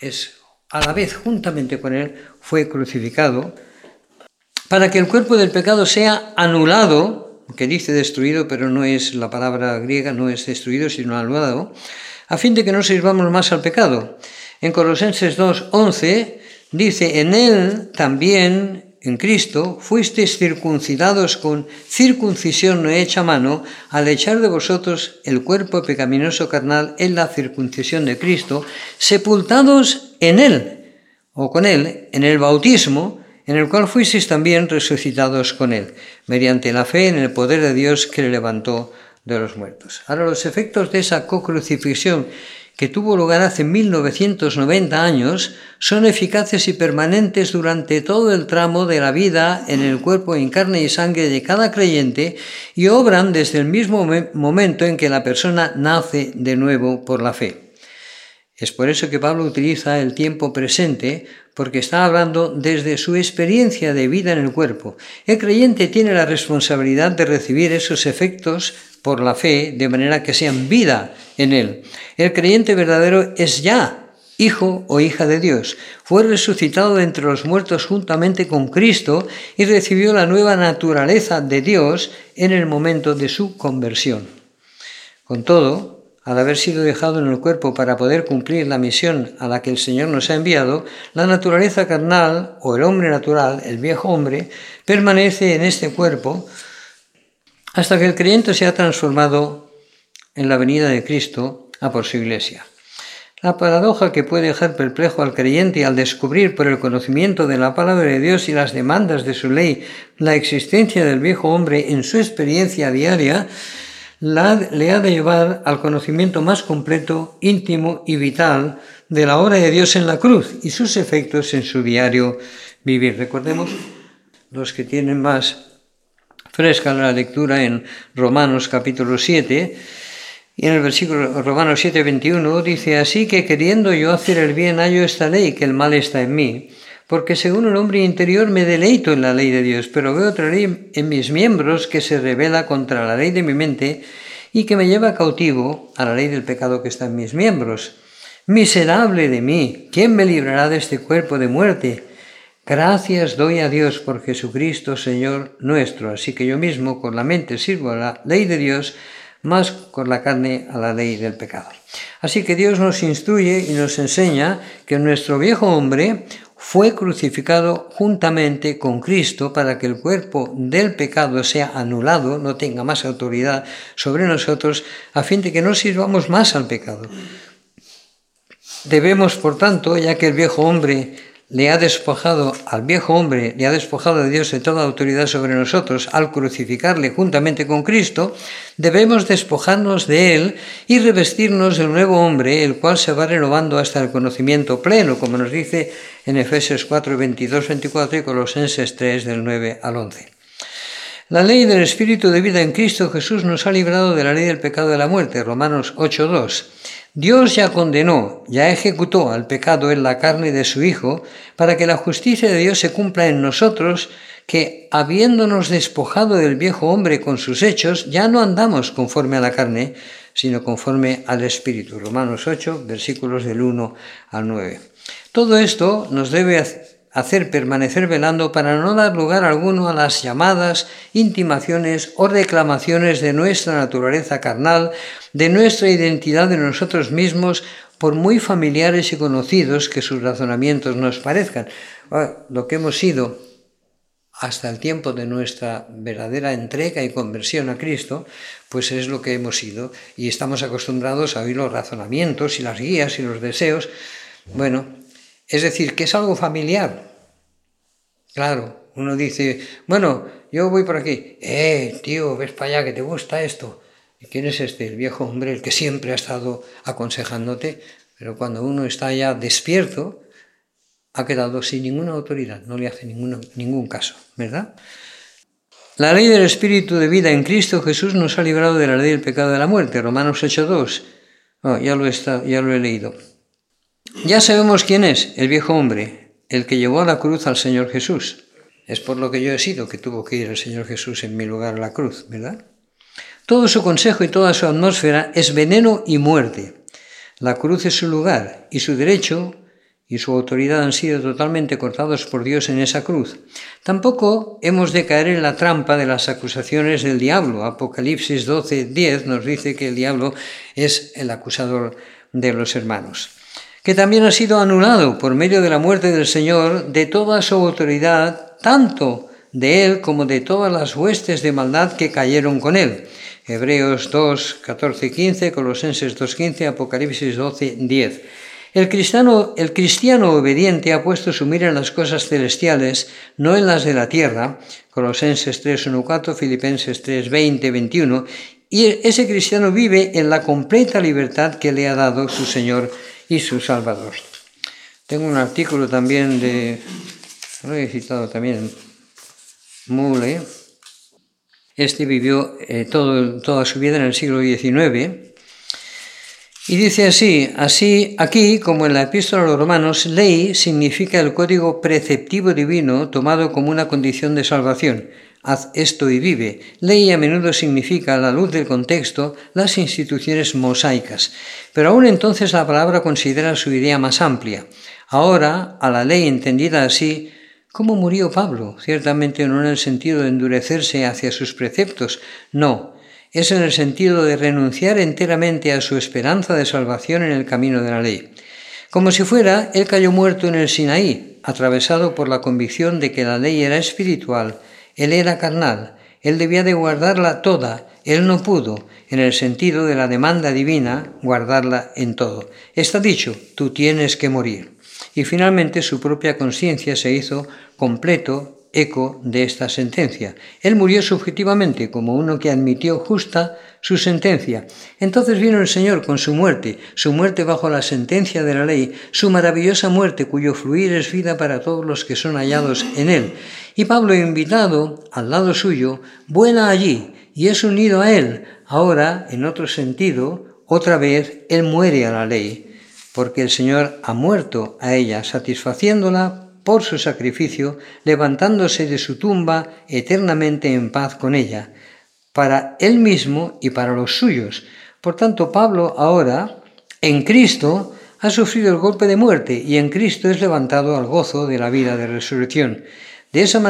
a la vez, juntamente con él, fue crucificado, para que el cuerpo del pecado sea anulado, que dice destruido, pero no es la palabra griega, no es destruido, sino anulado, a fin de que no sirvamos más al pecado. En Colosenses 2:11 dice, en él también, en Cristo, fuisteis circuncidados con circuncisión no hecha a mano, al echar de vosotros el cuerpo pecaminoso carnal en la circuncisión de Cristo, sepultados en él, o con él, en el bautismo, en el cual fuisteis también resucitados con él, mediante la fe en el poder de Dios que le levantó de los muertos. Ahora, los efectos de esa cocrucifixión que tuvo lugar hace 1990 años, son eficaces y permanentes durante todo el tramo de la vida en el cuerpo en carne y sangre de cada creyente y obran desde el mismo momento en que la persona nace de nuevo por la fe. Es por eso que Pablo utiliza el tiempo presente, porque está hablando desde su experiencia de vida en el cuerpo. El creyente tiene la responsabilidad de recibir esos efectos por la fe, de manera que sean vida en él. El creyente verdadero es ya hijo o hija de Dios. Fue resucitado de entre los muertos juntamente con Cristo y recibió la nueva naturaleza de Dios en el momento de su conversión. Con todo, al haber sido dejado en el cuerpo para poder cumplir la misión a la que el Señor nos ha enviado, la naturaleza carnal, o el hombre natural, el viejo hombre, permanece en este cuerpo hasta que el creyente se ha transformado en la venida de Cristo a por su iglesia. La paradoja que puede dejar perplejo al creyente al descubrir por el conocimiento de la palabra de Dios y las demandas de su ley la existencia del viejo hombre en su experiencia diaria, le ha de llevar al conocimiento más completo, íntimo y vital de la obra de Dios en la cruz y sus efectos en su diario vivir. Recordemos, los que tienen más fresca la lectura, en Romanos capítulo 7, y en el versículo Romanos 7:21 dice, así que queriendo yo hacer el bien hallo esta ley, que el mal está en mí, porque según el hombre interior me deleito en la ley de Dios, pero veo otra ley en mis miembros que se rebela contra la ley de mi mente y que me lleva cautivo a la ley del pecado que está en mis miembros. Miserable de mí, ¿quién me librará de este cuerpo de muerte? Gracias doy a Dios por Jesucristo, Señor nuestro. Así que yo mismo con la mente sirvo a la ley de Dios, más con la carne a la ley del pecado. Así que Dios nos instruye y nos enseña que nuestro viejo hombre fue crucificado juntamente con Cristo para que el cuerpo del pecado sea anulado, no tenga más autoridad sobre nosotros, a fin de que no sirvamos más al pecado. Debemos, por tanto, ya que el viejo hombre le ha despojado de Dios de toda autoridad sobre nosotros al crucificarle juntamente con Cristo, debemos despojarnos de él y revestirnos del nuevo hombre, el cual se va renovando hasta el conocimiento pleno, como nos dice en Efesios 4, 22, 24 y Colosenses 3, del 9 al 11. La ley del Espíritu de vida en Cristo Jesús nos ha librado de la ley del pecado y de la muerte, Romanos 8, 2. Dios ya condenó, ya ejecutó al pecado en la carne de su Hijo, para que la justicia de Dios se cumpla en nosotros, que, habiéndonos despojado del viejo hombre con sus hechos, ya no andamos conforme a la carne, sino conforme al Espíritu. Romanos 8, versículos del 1 al 9. Todo esto nos debe hacer permanecer velando para no dar lugar alguno a las llamadas, intimaciones o reclamaciones de nuestra naturaleza carnal, de nuestra identidad de nosotros mismos, por muy familiares y conocidos que sus razonamientos nos parezcan. Lo que hemos sido hasta el tiempo de nuestra verdadera entrega y conversión a Cristo, pues es lo que hemos sido, y estamos acostumbrados a oír los razonamientos y las guías y los deseos. Bueno, es decir, que es algo familiar. Claro, uno dice, bueno, yo voy por aquí. Tío, ves para allá que te gusta esto. ¿Y quién es este? El viejo hombre, el que siempre ha estado aconsejándote. Pero cuando uno está ya despierto, ha quedado sin ninguna autoridad, no le hace ningún caso, ¿verdad? La ley del Espíritu de vida en Cristo Jesús nos ha librado de la ley del pecado y de la muerte, Romanos 8:2. Ya lo he leído. Ya sabemos quién es el viejo hombre, el que llevó a la cruz al Señor Jesús. Es por lo que yo he sido que tuvo que ir el Señor Jesús en mi lugar a la cruz, ¿verdad? Todo su consejo y toda su atmósfera es veneno y muerte. La cruz es su lugar y su derecho y su autoridad han sido totalmente cortados por Dios en esa cruz. Tampoco hemos de caer en la trampa de las acusaciones del diablo. Apocalipsis 12:10 nos dice que el diablo es el acusador de los hermanos, que también ha sido anulado por medio de la muerte del Señor de toda su autoridad, tanto de él como de todas las huestes de maldad que cayeron con él. Hebreos 2:14-15, Colosenses 2:15, Apocalipsis 12:10. El cristiano obediente ha puesto su mira en las cosas celestiales, no en las de la tierra, Colosenses 3:1-4, Filipenses 3:20-21, y ese cristiano vive en la completa libertad que le ha dado su Señor y su Salvador. Tengo un artículo también lo he citado también, Moule. Este vivió toda su vida en el siglo XIX. Y dice así, aquí, como en la Epístola a los Romanos, ley significa el código preceptivo divino tomado como una condición de salvación. Haz esto y vive. Ley a menudo significa, a la luz del contexto, las instituciones mosaicas. Pero aún entonces la palabra considera su idea más amplia. Ahora, a la ley entendida así, ¿cómo murió Pablo? Ciertamente no en el sentido de endurecerse hacia sus preceptos, no. Es en el sentido de renunciar enteramente a su esperanza de salvación en el camino de la ley. Como si fuera, él cayó muerto en el Sinaí, atravesado por la convicción de que la ley era espiritual, él era carnal, él debía de guardarla toda, él no pudo, en el sentido de la demanda divina, guardarla en todo. Está dicho, tú tienes que morir. Y finalmente su propia conciencia se hizo completo eco de esta sentencia. Él murió subjetivamente como uno que admitió justa su sentencia. Entonces vino el Señor con su muerte bajo la sentencia de la ley, su maravillosa muerte cuyo fluir es vida para todos los que son hallados en él. Y Pablo, invitado al lado suyo, vuela allí y es unido a él. Ahora, en otro sentido, otra vez, él muere a la ley, porque el Señor ha muerto a ella, satisfaciéndola por su sacrificio, levantándose de su tumba eternamente en paz con ella, para él mismo y para los suyos. Por tanto, Pablo ahora, en Cristo, ha sufrido el golpe de muerte y en Cristo es levantado al gozo de la vida de resurrección. De esa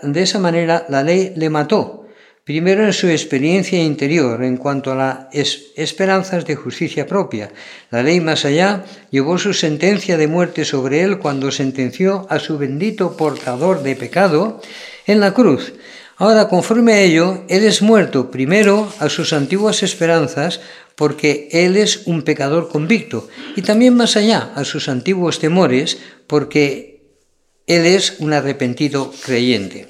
manera la ley le mató, primero en su experiencia interior en cuanto a las esperanzas de justicia propia. La ley más allá llevó su sentencia de muerte sobre él cuando sentenció a su bendito portador de pecado en la cruz. Ahora, conforme a ello, él es muerto primero a sus antiguas esperanzas porque él es un pecador convicto y también más allá a sus antiguos temores porque él es un arrepentido creyente.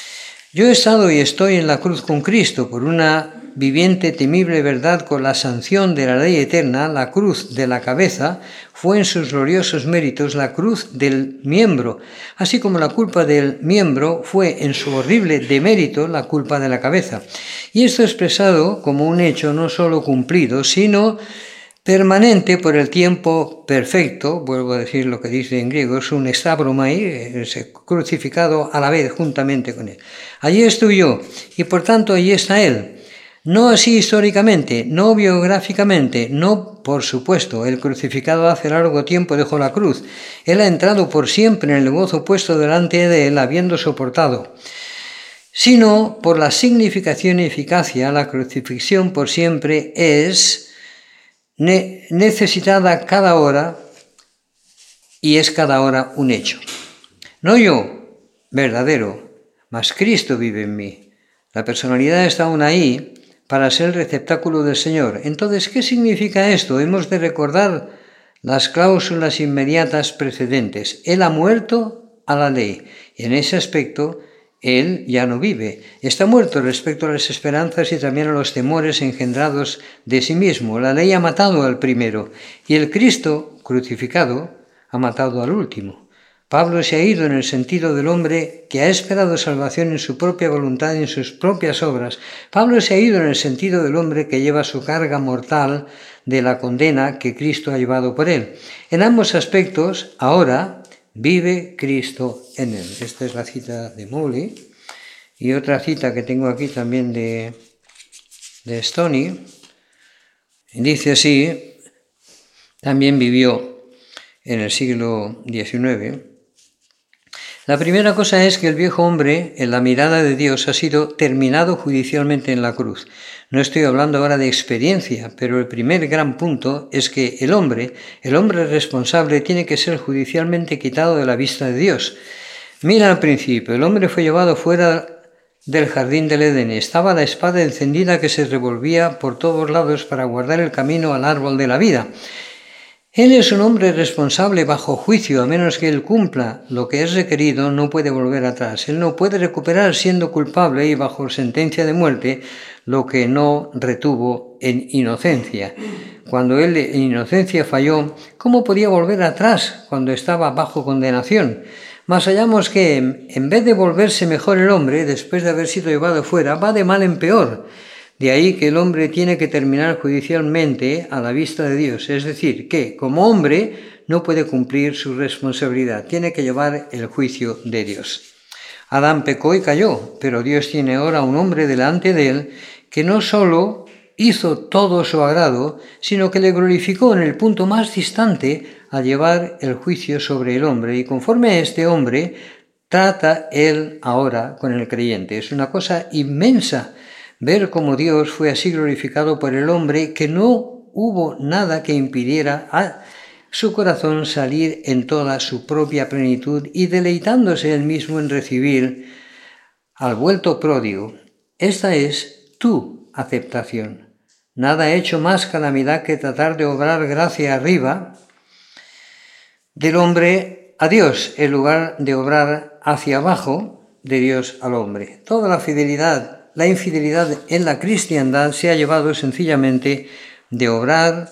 Yo he estado y estoy en la cruz con Cristo por una viviente, temible verdad con la sanción de la ley eterna. La cruz de la cabeza fue en sus gloriosos méritos la cruz del miembro, así como la culpa del miembro fue en su horrible demérito la culpa de la cabeza. Y esto expresado como un hecho no solo cumplido, sino permanente por el tiempo perfecto, vuelvo a decir lo que dice en griego, es un estabromai, crucificado a la vez juntamente con él. Allí estoy yo, y por tanto allí está él. No así históricamente, no biográficamente, no por supuesto, el crucificado hace largo tiempo dejó la cruz. Él ha entrado por siempre en el gozo puesto delante de él, habiendo soportado. Sino por la significación y eficacia, la crucifixión por siempre es necesitada cada hora y es cada hora un hecho. No yo, verdadero, mas Cristo vive en mí. La personalidad está aún ahí para ser el receptáculo del Señor. Entonces, ¿qué significa esto? Hemos de recordar las cláusulas inmediatas precedentes. Él ha muerto a la ley y en ese aspecto él ya no vive. Está muerto respecto a las esperanzas y también a los temores engendrados de sí mismo. La ley ha matado al primero y el Cristo crucificado ha matado al último. Pablo se ha ido en el sentido del hombre que ha esperado salvación en su propia voluntad y en sus propias obras. Pablo se ha ido en el sentido del hombre que lleva su carga mortal de la condena que Cristo ha llevado por él. En ambos aspectos, ahora vive Cristo en él. Esta es la cita de Moule. Y otra cita que tengo aquí también de Stoney. Dice así, también vivió. en el siglo XIX. La primera cosa es que el viejo hombre, en la mirada de Dios, ha sido terminado judicialmente en la cruz. No estoy hablando ahora de experiencia, pero el primer gran punto es que el hombre responsable, tiene que ser judicialmente quitado de la vista de Dios. Mira al principio, el hombre fue llevado fuera del jardín del Edén. Estaba la espada encendida que se revolvía por todos lados para guardar el camino al árbol de la vida. Él es un hombre responsable bajo juicio, a menos que él cumpla lo que es requerido, no puede volver atrás. Él no puede recuperar siendo culpable y bajo sentencia de muerte lo que no retuvo en inocencia. Cuando él en inocencia falló, ¿cómo podía volver atrás cuando estaba bajo condenación? Mas hallamos que en vez de volverse mejor el hombre, después de haber sido llevado fuera, va de mal en peor. De ahí que el hombre tiene que terminar judicialmente a la vista de Dios, es decir, que como hombre no puede cumplir su responsabilidad, tiene que llevar el juicio de Dios. Adán pecó y cayó, pero Dios tiene ahora un hombre delante de él que no solo hizo todo su agrado, sino que le glorificó en el punto más distante a llevar el juicio sobre el hombre, y conforme a este hombre trata él ahora con el creyente. Es una cosa inmensa ver cómo Dios fue así glorificado por el hombre, que no hubo nada que impidiera a su corazón salir en toda su propia plenitud y deleitándose él mismo en recibir al vuelto pródigo. Esta es tu aceptación. Nada ha hecho más calamidad que tratar de obrar gracia arriba del hombre a Dios, en lugar de obrar hacia abajo de Dios al hombre. Toda la infidelidad en la cristiandad se ha levantado sencillamente de obrar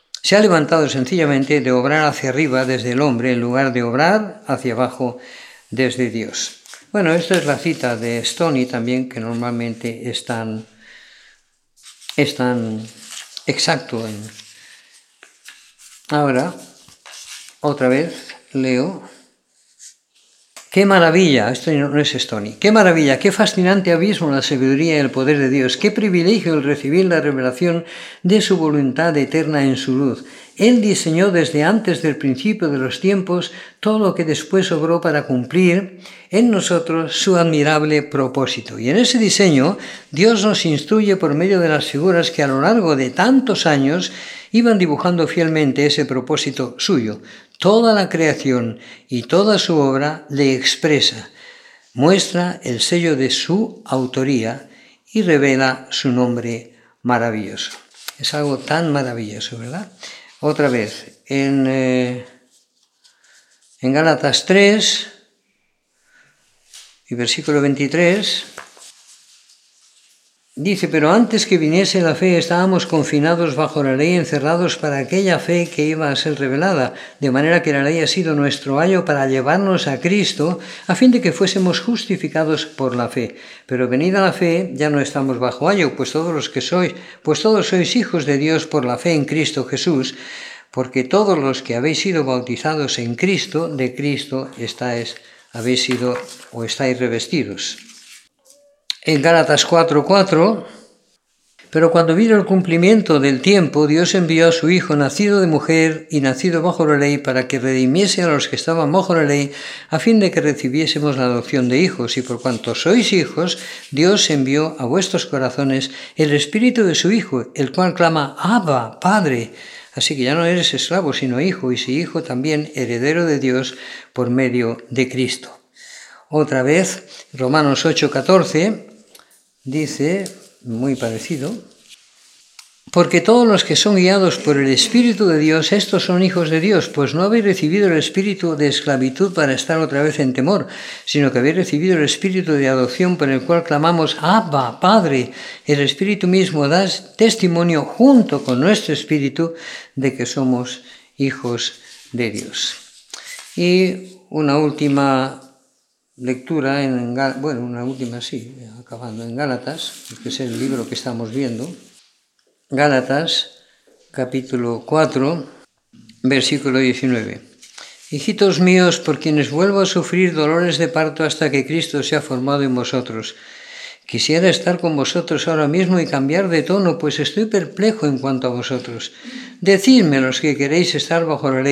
hacia arriba desde el hombre, en lugar de obrar hacia abajo desde Dios. Bueno, esta es la cita de Stoney también, que normalmente es tan exacto. Ahora, otra vez leo. ¡Qué maravilla! Esto no es Stoney. ¡Qué maravilla! ¡Qué fascinante abismo la sabiduría y el poder de Dios! ¡Qué privilegio el recibir la revelación de su voluntad eterna en su luz! Él diseñó desde antes del principio de los tiempos todo lo que después obró para cumplir en nosotros su admirable propósito. Y en ese diseño Dios nos instruye por medio de las figuras que a lo largo de tantos años iban dibujando fielmente ese propósito suyo. Toda la creación y toda su obra le expresa, muestra el sello de su autoría y revela su nombre maravilloso. Es algo tan maravilloso, ¿verdad? Otra vez, en Gálatas 3 y versículo 23, dice: pero antes que viniese la fe estábamos confinados bajo la ley, encerrados para aquella fe que iba a ser revelada, de manera que la ley ha sido nuestro ayo para llevarnos a Cristo, a fin de que fuésemos justificados por la fe. Pero venida la fe, ya no estamos bajo ayo, pues todos sois hijos de Dios por la fe en Cristo Jesús, porque todos los que habéis sido bautizados en Cristo, de Cristo habéis sido o estáis revestidos. En Gálatas 4:4, pero cuando vino el cumplimiento del tiempo, Dios envió a su Hijo, nacido de mujer y nacido bajo la ley, para que redimiese a los que estaban bajo la ley, a fin de que recibiésemos la adopción de hijos. Y por cuanto sois hijos, Dios envió a vuestros corazones el Espíritu de su Hijo, el cual clama: Abba, Padre. Así que ya no eres esclavo, sino hijo, y si hijo, también heredero de Dios por medio de Cristo. Otra vez, Romanos 8:14, dice, muy parecido: porque todos los que son guiados por el Espíritu de Dios, estos son hijos de Dios, pues no habéis recibido el espíritu de esclavitud para estar otra vez en temor, sino que habéis recibido el espíritu de adopción por el cual clamamos: Abba, Padre. El Espíritu mismo da testimonio junto con nuestro espíritu de que somos hijos de Dios. Y una última lectura, acabando en Gálatas, que es el libro que estamos viendo. Gálatas, capítulo 4, versículo 19. Hijitos míos, por quienes vuelvo a sufrir dolores de parto hasta que Cristo sea formado en vosotros. Quisiera estar con vosotros ahora mismo y cambiar de tono, pues estoy perplejo en cuanto a vosotros. Decidme los que queréis estar bajo la ley,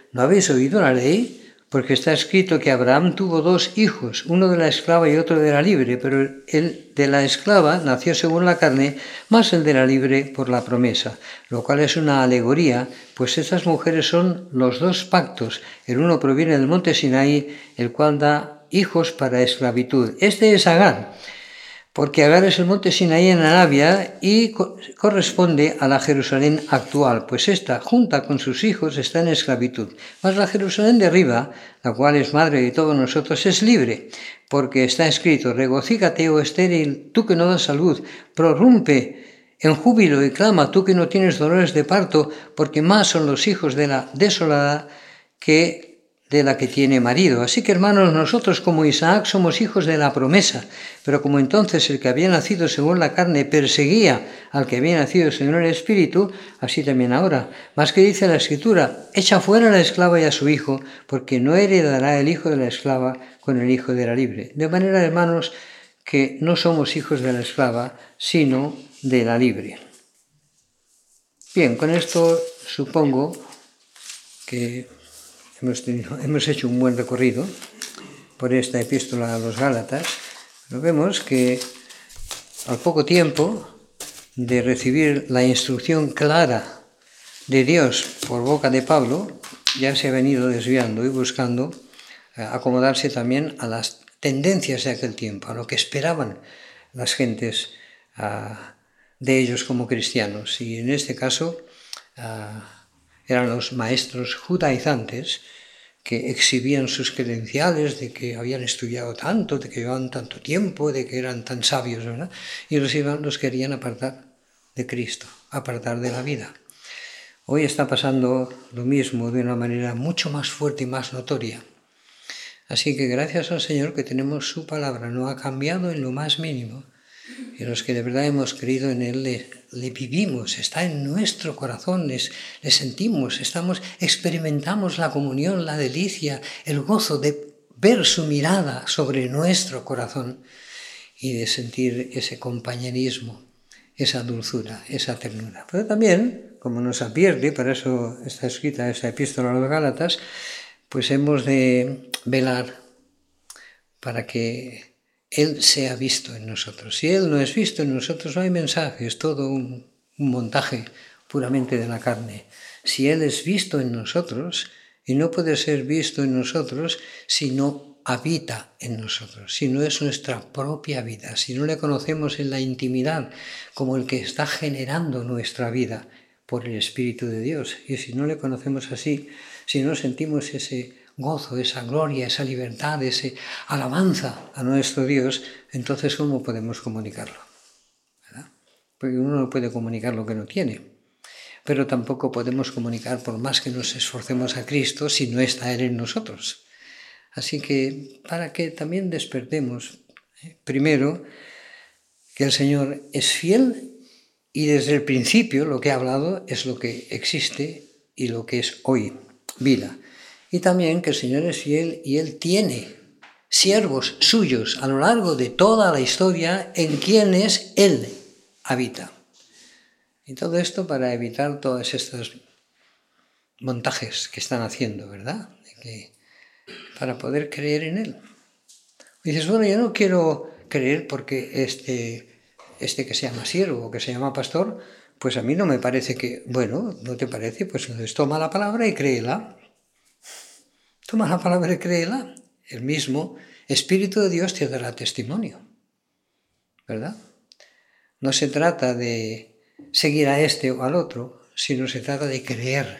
¿no habéis oído la ley? Porque está escrito que Abraham tuvo 2 hijos, uno de la esclava y otro de la libre, pero el de la esclava nació según la carne, más el de la libre por la promesa, lo cual es una alegoría, pues estas mujeres son los 2 pactos. El uno proviene del monte Sinaí, el cual da hijos para esclavitud. Este es Agar, porque Agar es el monte Sinaí en Arabia y corresponde a la Jerusalén actual, pues esta, junta con sus hijos, está en esclavitud. Mas la Jerusalén de arriba, la cual es madre de todos nosotros, es libre, porque está escrito: regocíjate, oh estéril, tú que no das salud, prorrumpe en júbilo y clama, tú que no tienes dolores de parto, porque más son los hijos de la desolada que de la que tiene marido. Así que, hermanos, nosotros como Isaac somos hijos de la promesa, pero como entonces el que había nacido según la carne perseguía al que había nacido según el Espíritu, así también ahora. Más que dice la Escritura: echa fuera a la esclava y a su hijo, porque no heredará el hijo de la esclava con el hijo de la libre. De manera, hermanos, que no somos hijos de la esclava, sino de la libre. Bien, con esto supongo que hemos hecho un buen recorrido por esta epístola a los Gálatas, pero vemos que al poco tiempo de recibir la instrucción clara de Dios por boca de Pablo, ya se ha venido desviando y buscando acomodarse también a las tendencias de aquel tiempo, a lo que esperaban las gentes de ellos como cristianos. Y en este caso eran los maestros judaizantes que exhibían sus credenciales de que habían estudiado tanto, de que llevaban tanto tiempo, de que eran tan sabios, ¿verdad? Y los querían apartar de Cristo, apartar de la vida. Hoy está pasando lo mismo de una manera mucho más fuerte y más notoria. Así que gracias al Señor que tenemos su palabra, no ha cambiado en lo más mínimo. Y los que de verdad hemos creído en Él, le vivimos, está en nuestro corazón, le sentimos, experimentamos la comunión, la delicia, el gozo de ver su mirada sobre nuestro corazón y de sentir ese compañerismo, esa dulzura, esa ternura. Pero también, como nos advierte, para eso está escrita esta epístola a los Gálatas, pues hemos de velar para que Él sea visto en nosotros. Si Él no es visto en nosotros, no hay mensaje, es todo un montaje puramente de la carne. Si Él es visto en nosotros, y no puede ser visto en nosotros si no habita en nosotros, si no es nuestra propia vida, si no le conocemos en la intimidad como el que está generando nuestra vida por el Espíritu de Dios. Y si no le conocemos así, si no sentimos ese gozo, esa gloria, esa libertad, esa alabanza a nuestro Dios, entonces ¿cómo podemos comunicarlo? ¿Verdad? Porque uno no puede comunicar lo que no tiene, pero tampoco podemos comunicar por más que nos esforcemos a Cristo si no está Él en nosotros. Así que para que también despertemos, primero, que el Señor es fiel y desde el principio lo que ha hablado es lo que existe y lo que es hoy, vida. Y también que el Señor es fiel y Él tiene siervos suyos a lo largo de toda la historia en quienes Él habita. Y todo esto para evitar todos estos montajes que están haciendo, ¿verdad? Para poder creer en Él. Y dices, bueno, yo no quiero creer porque este que se llama siervo o que se llama pastor, pues a mí no me parece que, bueno, ¿no te parece? Pues entonces toma la palabra y créela. Toma la palabra y créela. El mismo Espíritu de Dios te dará testimonio, ¿verdad? No se trata de seguir a este o al otro, sino se trata de creer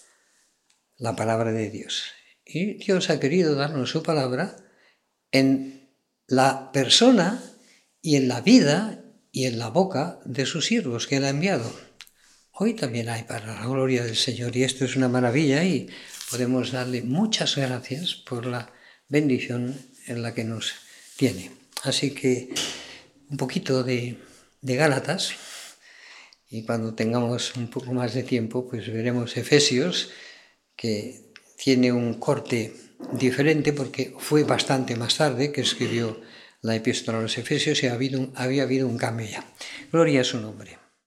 la palabra de Dios. Y Dios ha querido darnos su palabra en la persona y en la vida y en la boca de sus siervos que Él ha enviado. Hoy también hay para la gloria del Señor y esto es una maravilla y podemos darle muchas gracias por la bendición en la que nos tiene. Así que un poquito de Gálatas y cuando tengamos un poco más de tiempo pues veremos Efesios, que tiene un corte diferente porque fue bastante más tarde que escribió la epístola a los Efesios y había habido un cambio ya. Gloria a su nombre.